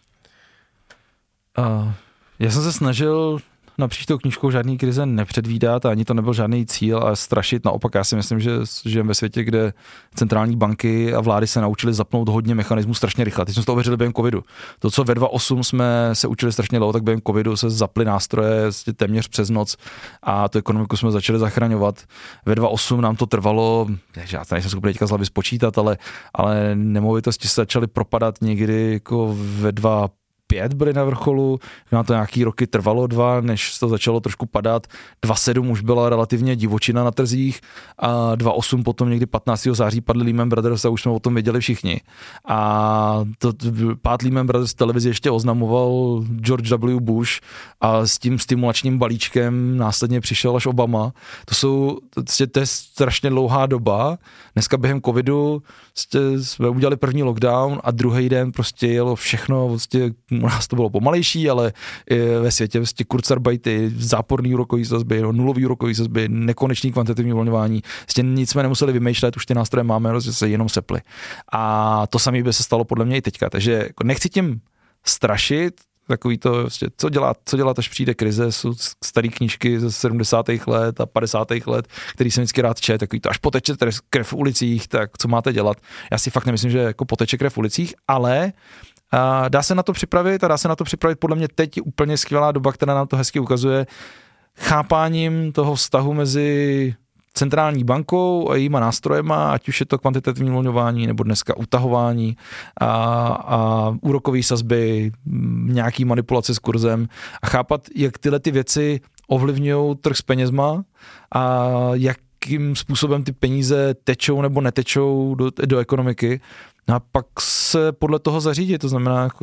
Já jsem se snažil napříč tou knížkou žádný krize nepředvídat a ani to nebyl žádný cíl a strašit. Naopak já si myslím, že žijeme ve světě, kde centrální banky a vlády se naučily zapnout hodně mechanismů strašně rychle. Teď jsme to ověřili během covidu. To, co ve 2008 jsme se učili strašně dlouho, tak během covidu se zaply nástroje téměř přes noc a tu ekonomiku jsme začali zachraňovat. Ve 2008 nám to trvalo, já to nejsem schopný teďka z hlavy spočítat, ale nemovitosti se začaly propadat někdy jako ve 2005 byly na vrcholu, na to nějaký roky trvalo 2, než to začalo trošku padat. 2007 už byla relativně divočina na trzích a 2008 potom někdy 15. září padly Lehman Brothers a už jsme o tom věděli všichni. A to pád Lehman Brothers v televizi ještě oznamoval George W. Bush a s tím stimulačním balíčkem následně přišel až Obama. To je strašně dlouhá doba. Dneska během covidu jsme udělali první lockdown a druhý den prostě jelo všechno, prostě u nás to bylo pomalejší, ale ve světě prostě kurzarbajty, záporný úrokový sazby, nulový úrokový sazby, nekonečný kvantitativní uvolňování. Prostě nic jsme nemuseli vymýšlet, už ty nástroje máme, že se jenom seply. A to samé by se stalo podle mě i teďka. Takže nechci tím strašit, takový to, vlastně, co dělat, až přijde krize, jsou staré knížky ze 70. let a 50. let, který jsem vždycky rád čet, takový to, až poteče krev v ulicích, tak co máte dělat? Já si fakt nemyslím, že jako poteče krev v ulicích, ale dá se na to připravit podle mě teď je úplně skvělá doba, která nám to hezky ukazuje chápáním toho vztahu mezi centrální bankou a jejíma nástrojema, ať už je to kvantitativní uvolňování nebo dneska utahování a úrokové sazby, nějaký manipulace s kurzem a chápat, jak tyhle ty věci ovlivňují trh s penězma a jakým způsobem ty peníze tečou nebo netečou do ekonomiky. No a pak se podle toho zařídit, to znamená, jako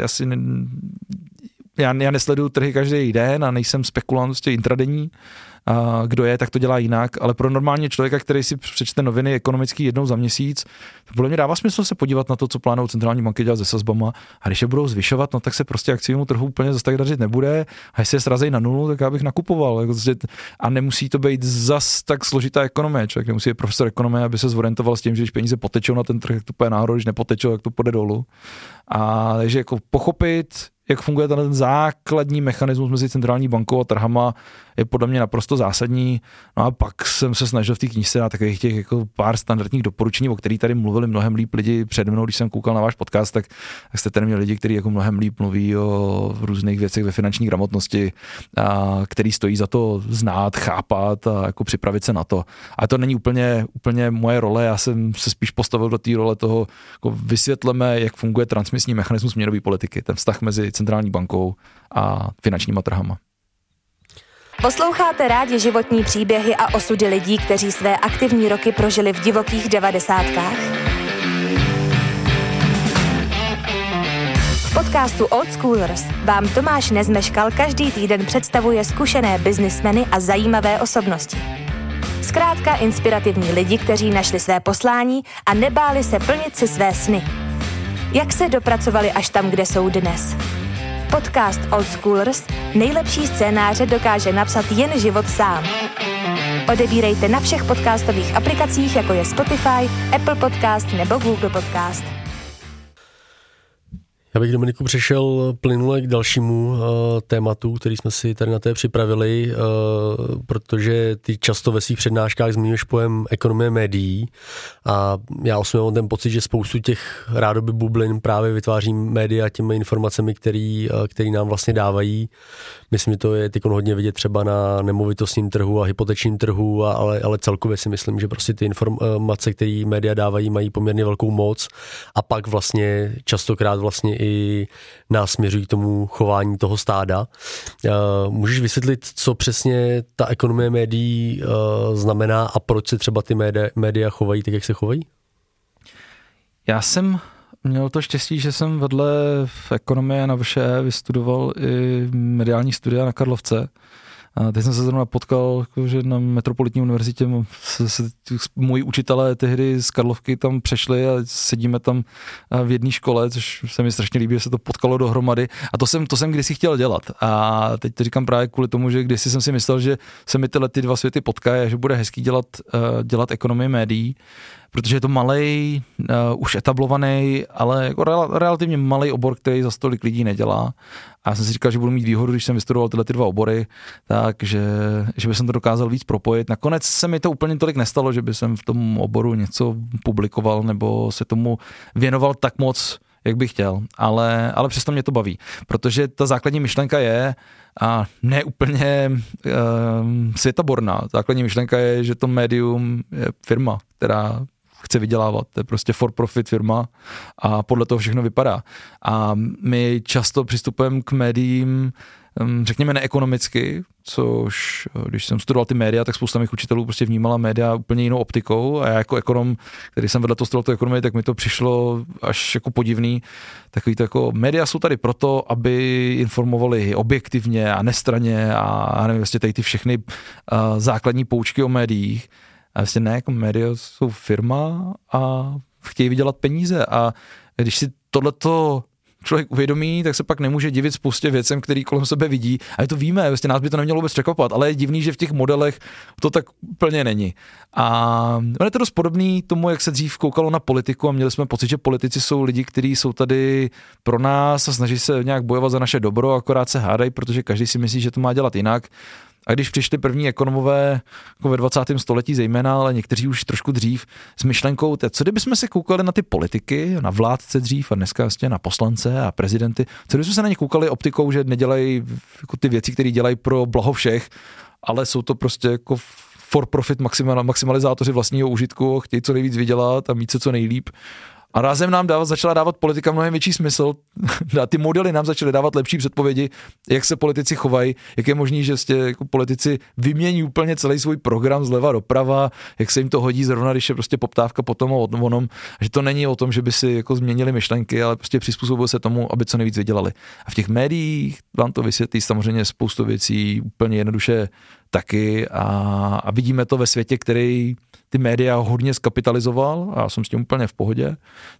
já nesleduju trhy každý den a nejsem spekulant, prostě intradenní, a kdo je, tak to dělá jinak, ale pro normálně člověka, který si přečte noviny ekonomický jednou za měsíc, podle mě dává smysl se podívat na to, co plánují centrální banky dělat se sazbama a když je budou zvyšovat, no tak se prostě akcivému trhu úplně zase tak dařit nebude a jestli je srazej na nulu, tak já bych nakupoval a nemusí to být zas tak složitá ekonomie, člověk nemusí být profesor ekonomie, aby se zorientoval s tím, že když peníze potečou na ten trh, jak to půjde nahoru, když nepotečou, jak to půjde dolů. A takže jako pochopit, jak funguje ten základní mechanismus mezi centrální bankou a trhama, je podle mě naprosto zásadní. No a pak jsem se snažil v té knížce na takových těch jako pár standardních doporučení, o kterých tady mluvili mnohem líp lidi před mnou, když jsem koukal na váš podcast, tak jste tady měli lidi, kteří jako mnohem líp mluví o různých věcech ve finanční gramotnosti, který stojí za to znát, chápat a jako připravit se na to. A to není úplně moje role, já jsem se spíš postavil do té role toho, jako vysvětleme, jak funguje transmisní mechanismus měnové politiky, ten vztah mezi centrální bankou a finančníma trhama. Posloucháte rádi životní příběhy a osudy lidí, kteří své aktivní roky prožili v divokých 90kách? V podcastu Old Schoolers vám Tomáš Nezmeškal každý týden představuje zkušené biznismeny a zajímavé osobnosti. Zkrátka inspirativní lidi, kteří našli své poslání a nebáli se plnit si své sny. Jak se dopracovali až tam, kde jsou dnes? Podcast Old Schoolers nejlepší scénáře dokáže napsat jen život sám. Odebírejte na všech podcastových aplikacích, jako je Spotify, Apple Podcast nebo Google Podcast. Já bych, Dominiku, přešel plynule k dalšímu tématu, který jsme si tady na té připravili, protože ty často ve svých přednáškách zmiňuješ pojem ekonomie médií a já osobně mám ten pocit, že spoustu těch rádoby bublin právě vytváří média těmi informacemi, který nám vlastně dávají. Myslím, že to je teď hodně vidět třeba na nemovitostním trhu a hypotečním trhu, ale celkově si myslím, že prostě ty informace, které média dávají, mají poměrně velkou moc a pak vlastně častokrát vlastně i nás směřují k tomu chování toho stáda. Můžeš vysvětlit, co přesně ta ekonomie médií znamená a proč se třeba ty média chovají tak, jak se chovají? Já jsem měl to štěstí, že jsem vedle v ekonomii na VŠE vystudoval i mediální studia na Karlovce. A teď jsem se zrovna potkal, že na Metropolitní univerzitě moji učitelé tehdy z Karlovky tam přešli a sedíme tam v jedné škole, což se mi strašně líbí, že se to potkalo dohromady. A to jsem kdysi chtěl dělat. A teď to říkám právě kvůli tomu, že kdysi jsem si myslel, že se mi ty dva světy potkají a že bude hezký dělat ekonomii médií, protože je to malej, už etablovaný, ale jako relativně malej obor, který za tolik lidí nedělá. A já jsem si říkal, že budu mít výhodu, když jsem vystudoval tyhle dva obory, takže by jsem to dokázal víc propojit. Nakonec se mi to úplně tolik nestalo, že by jsem v tom oboru něco publikoval nebo se tomu věnoval tak moc, jak bych chtěl, ale přesto mě to baví, protože ta základní myšlenka je, a ne úplně světaborná, základní myšlenka je, že to médium je firma, která chce vydělávat, to je prostě for profit firma a podle toho všechno vypadá. A my často přistupujeme k médiím, řekněme neekonomicky, což když jsem studoval ty média, tak spousta mých učitelů prostě vnímala média úplně jinou optikou a já jako ekonom, který jsem vedle toho studoval tu ekonomii, tak mi to přišlo až jako podivný. Takový to jako média jsou tady proto, aby informovali objektivně a nestranně a nevím, vlastně tady ty všechny základní poučky o médiích. A vlastně ne, jako média jsou firma a chtějí vydělat peníze a když si tohleto člověk uvědomí, tak se pak nemůže divit spoustě věcem, který kolem sebe vidí. A my to víme, vlastně nás by to nemělo vůbec překvapovat, ale je divný, že v těch modelech to tak úplně není. A je to dost podobný tomu, jak se dřív koukalo na politiku a měli jsme pocit, že politici jsou lidi, kteří jsou tady pro nás a snaží se nějak bojovat za naše dobro, akorát se hádají, protože každý si myslí, že to má dělat jinak. A když přišli první ekonomové jako ve 20. století zejména, ale někteří už trošku dřív, s myšlenkou, co kdybychom se koukali na ty politiky, na vládce dřív a dneska vlastně na poslance a prezidenty, co kdybychom se na ně koukali optikou, že nedělají jako ty věci, které dělají pro blaho všech, ale jsou to prostě jako for profit maximalizátoři vlastního užitku, chtějí co nejvíc vydělat a mít se co nejlíp. A rázem nám začala dávat politika mnohem větší smysl. Ty modely nám začaly dávat lepší předpovědi, jak se politici chovají, jak je možný, že jako politici vymění úplně celý svůj program zleva doprava, jak se jim to hodí zrovna, když je prostě poptávka potom a onom. Že to není o tom, že by si jako změnili myšlenky, ale prostě přizpůsobili se tomu, aby co nejvíc vydělali. A v těch médiích vám to vysvětlí samozřejmě spoustu věcí úplně jednoduše taky a vidíme to ve světě, který ty média hodně skapitalizoval a já jsem s tím úplně v pohodě,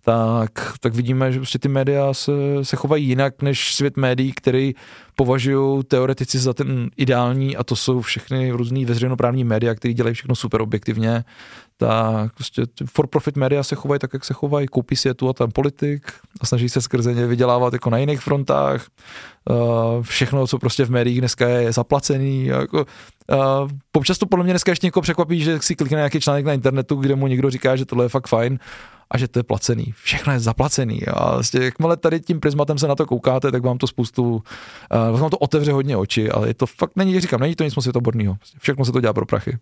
tak vidíme, že prostě ty média se chovají jinak než svět médií, který považují teoretici za ten ideální a to jsou všechny různý veřejnoprávní média, který dělají všechno super objektivně, tak prostě for profit média se chovají tak, jak se chovají, koupí si je tu a tam politik a snaží se skrze ně vydělávat jako na jiných frontách. Všechno, co prostě v médiích dneska je zaplacený. Jako, občas to podle mě dneska ještě někoho překvapí, že si klikne nějaký článek na internetu, kde mu někdo říká, že tohle je fakt fajn a že to je placený. Všechno je zaplacený. A vlastně, jakmile tady tím prismatem se na to koukáte, tak vám to vám to otevře hodně oči, ale je to fakt, není to nic moc světoborného. Všechno se to dělá pro prachy.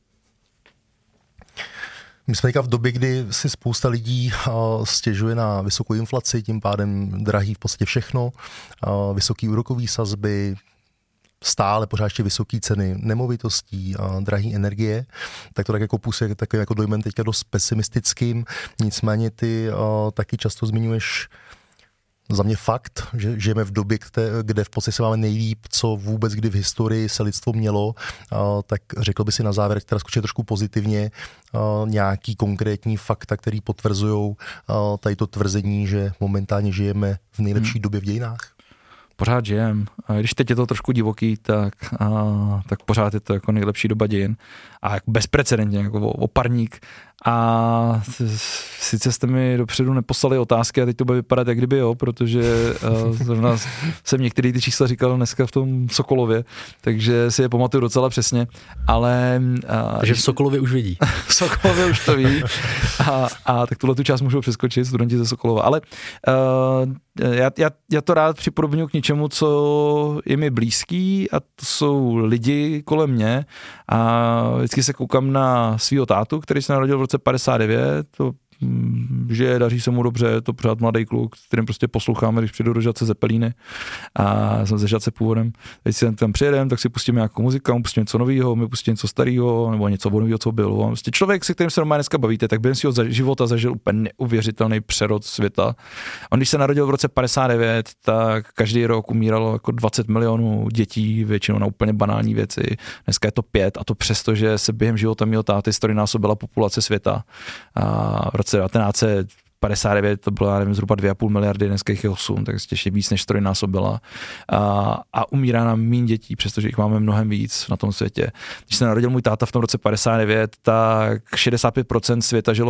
My jsme v době, kdy si spousta lidí stěžuje na vysokou inflaci, tím pádem drahý v podstatě všechno, vysoký úrokový sazby, stále pořád ještě vysoké ceny nemovitostí, drahé energie, tak to tak jako působí takovým jako dojmem teďka dost pesimistickým. Nicméně ty taky často zmiňuješ za mě fakt, že žijeme v době, kde v podstatě máme nejlíp, co vůbec kdy v historii se lidstvo mělo, tak řekl by si na závěr, teda skočit trošku pozitivně, nějaký konkrétní fakta, který potvrzují tady to tvrzení, že momentálně žijeme v nejlepší době v dějinách? Pořád žijem. A když teď je to trošku divoký, tak pořád je to jako nejlepší doba dějin. A jako bezprecedentně, jako oparník. A sice jste mi dopředu neposlali otázky a teď to bude vypadat, jak kdyby jo, protože zrovna jsem některý ty čísla říkal dneska v tom Sokolově, takže si je pamatuju docela přesně, ale... Takže v Sokolově už vidí. V Sokolově už to ví. A tak tuhle tu část můžou přeskočit studenti ze Sokolova. Ale já to rád připodobňuji k něčemu, co je mi blízký, a to jsou lidi kolem mě. A vždycky se koukám na svýho tátu, který se narodil v roce 59, že daří se mu dobře, je to pořád mladý kluk, kterým prostě posloucháme, když přijdu do Žadce Zeppelíny a jsem ze Žadce původem. Když si tam přijedem, tak si pustíme nějakou muziku, mu pustíme něco nového, my pustíme něco starého, nebo něco nového, co bylo. Prostě člověk, se kterým se normálně dneska bavíte, tak během svého života zažil úplně neuvěřitelný přerod světa. On, když se narodil v roce 59, tak každý rok umíralo jako 20 milionů dětí, většinou na úplně banální věci. Dneska je to 5, a to přesto, že se během života mého táty strojnásobila populace světa. A v roce 1959 to bylo, nevím, zhruba 2,5 miliardy, dneska jich je 8, tak ještě víc než strojnásobila. A umírá nám méně dětí, přestože jich máme mnohem víc na tom světě. Když se narodil můj táta v tom roce 59, tak 65% světa žilo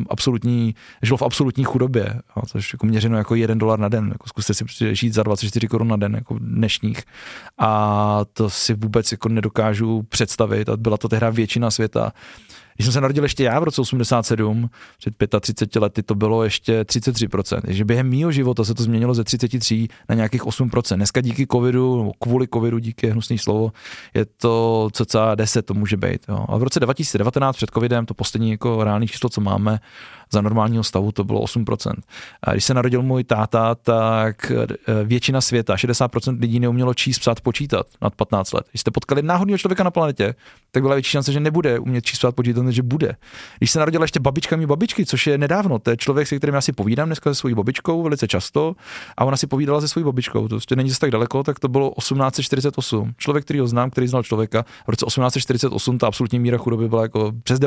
v absolutní chudobě, což jako měřeno jako $1 na den. Jako zkuste si žít za 24 korun na den, jako dnešních. A to si vůbec jako nedokážu představit. A byla to tehdy většina světa. Když jsem se narodil ještě já v roce 87, před 35 lety, to bylo ještě 33%. Takže během mýho života se to změnilo ze 33 na nějakých 8%. Dneska díky covidu, nebo kvůli covidu, díky hnusný slovo, je to cca 10, to může být. Jo. A v roce 2019 před covidem, to poslední jako reálný číslo, co máme, za normálního stavu to bylo 8%. A když se narodil můj táta, tak většina světa, 60% lidí neumělo číst, psát, počítat nad 15 let. Když jste potkali náhodného člověka na planetě, tak byla větší šance, že nebude umět číst, psát, počítat, než že bude. Když se narodila ještě babička mý babičky, což je nedávno, to je člověk, se kterým já si povídám dneska se svojí babičkou velice často, a ona si povídala se svojí babičkou. To prostě není tak daleko, tak to bylo 1848. Člověk, který ho znám, který znal člověka, v roce 1848 ta absolutní míra chudoby byla jako přes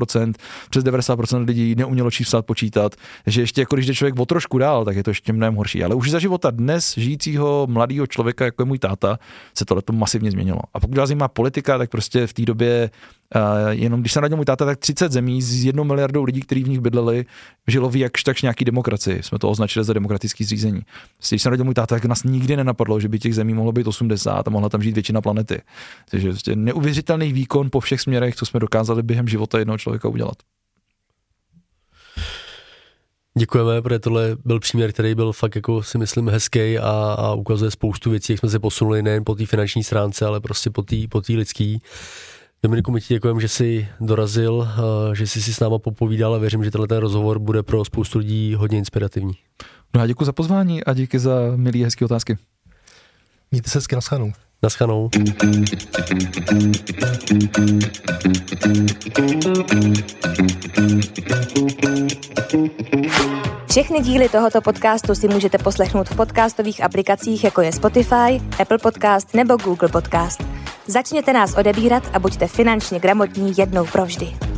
90% lidí neumělo číst, psát, počítat, že ještě jako když jde člověk o trošku dál, tak je to ještě mnohem horší. Ale už za života dnes žijícího mladého člověka, jako je můj táta, se tohleto masivně změnilo. A pokud vás zajímá politika, tak prostě v té době jenom když se narodil můj táta, tak 30 zemí s 1 miliardou lidí, kteří v nich bydleli, žilo v jakž takž nějaký demokracii. Jsme to označili za demokratické zřízení. Když se narodil můj táta, tak nás nikdy nenapadlo, že by těch zemí mohlo být 80 a mohla tam žít většina planety. Takže prostě neuvěřitelný výkon po všech směrech, co jsme dokázali během života jednoho člověka udělat. Děkujeme, protože tohle byl příměr, který byl fakt, jako si myslím, hezký a ukazuje spoustu věcí, jak jsme se posunuli nejen po té finanční stránce, ale prostě po té lidský. Dominiku, my ti děkujeme, že jsi dorazil, že jsi si s náma popovídal, a věřím, že tenhle rozhovor bude pro spoustu lidí hodně inspirativní. No a děkuji za pozvání a díky za milý hezký otázky. Mějte se hezky, naschledanou. Naschledanou. Všechny díly tohoto podcastu si můžete poslechnout v podcastových aplikacích, jako je Spotify, Apple Podcast nebo Google Podcast. Začněte nás odebírat a buďte finančně gramotní jednou provždy.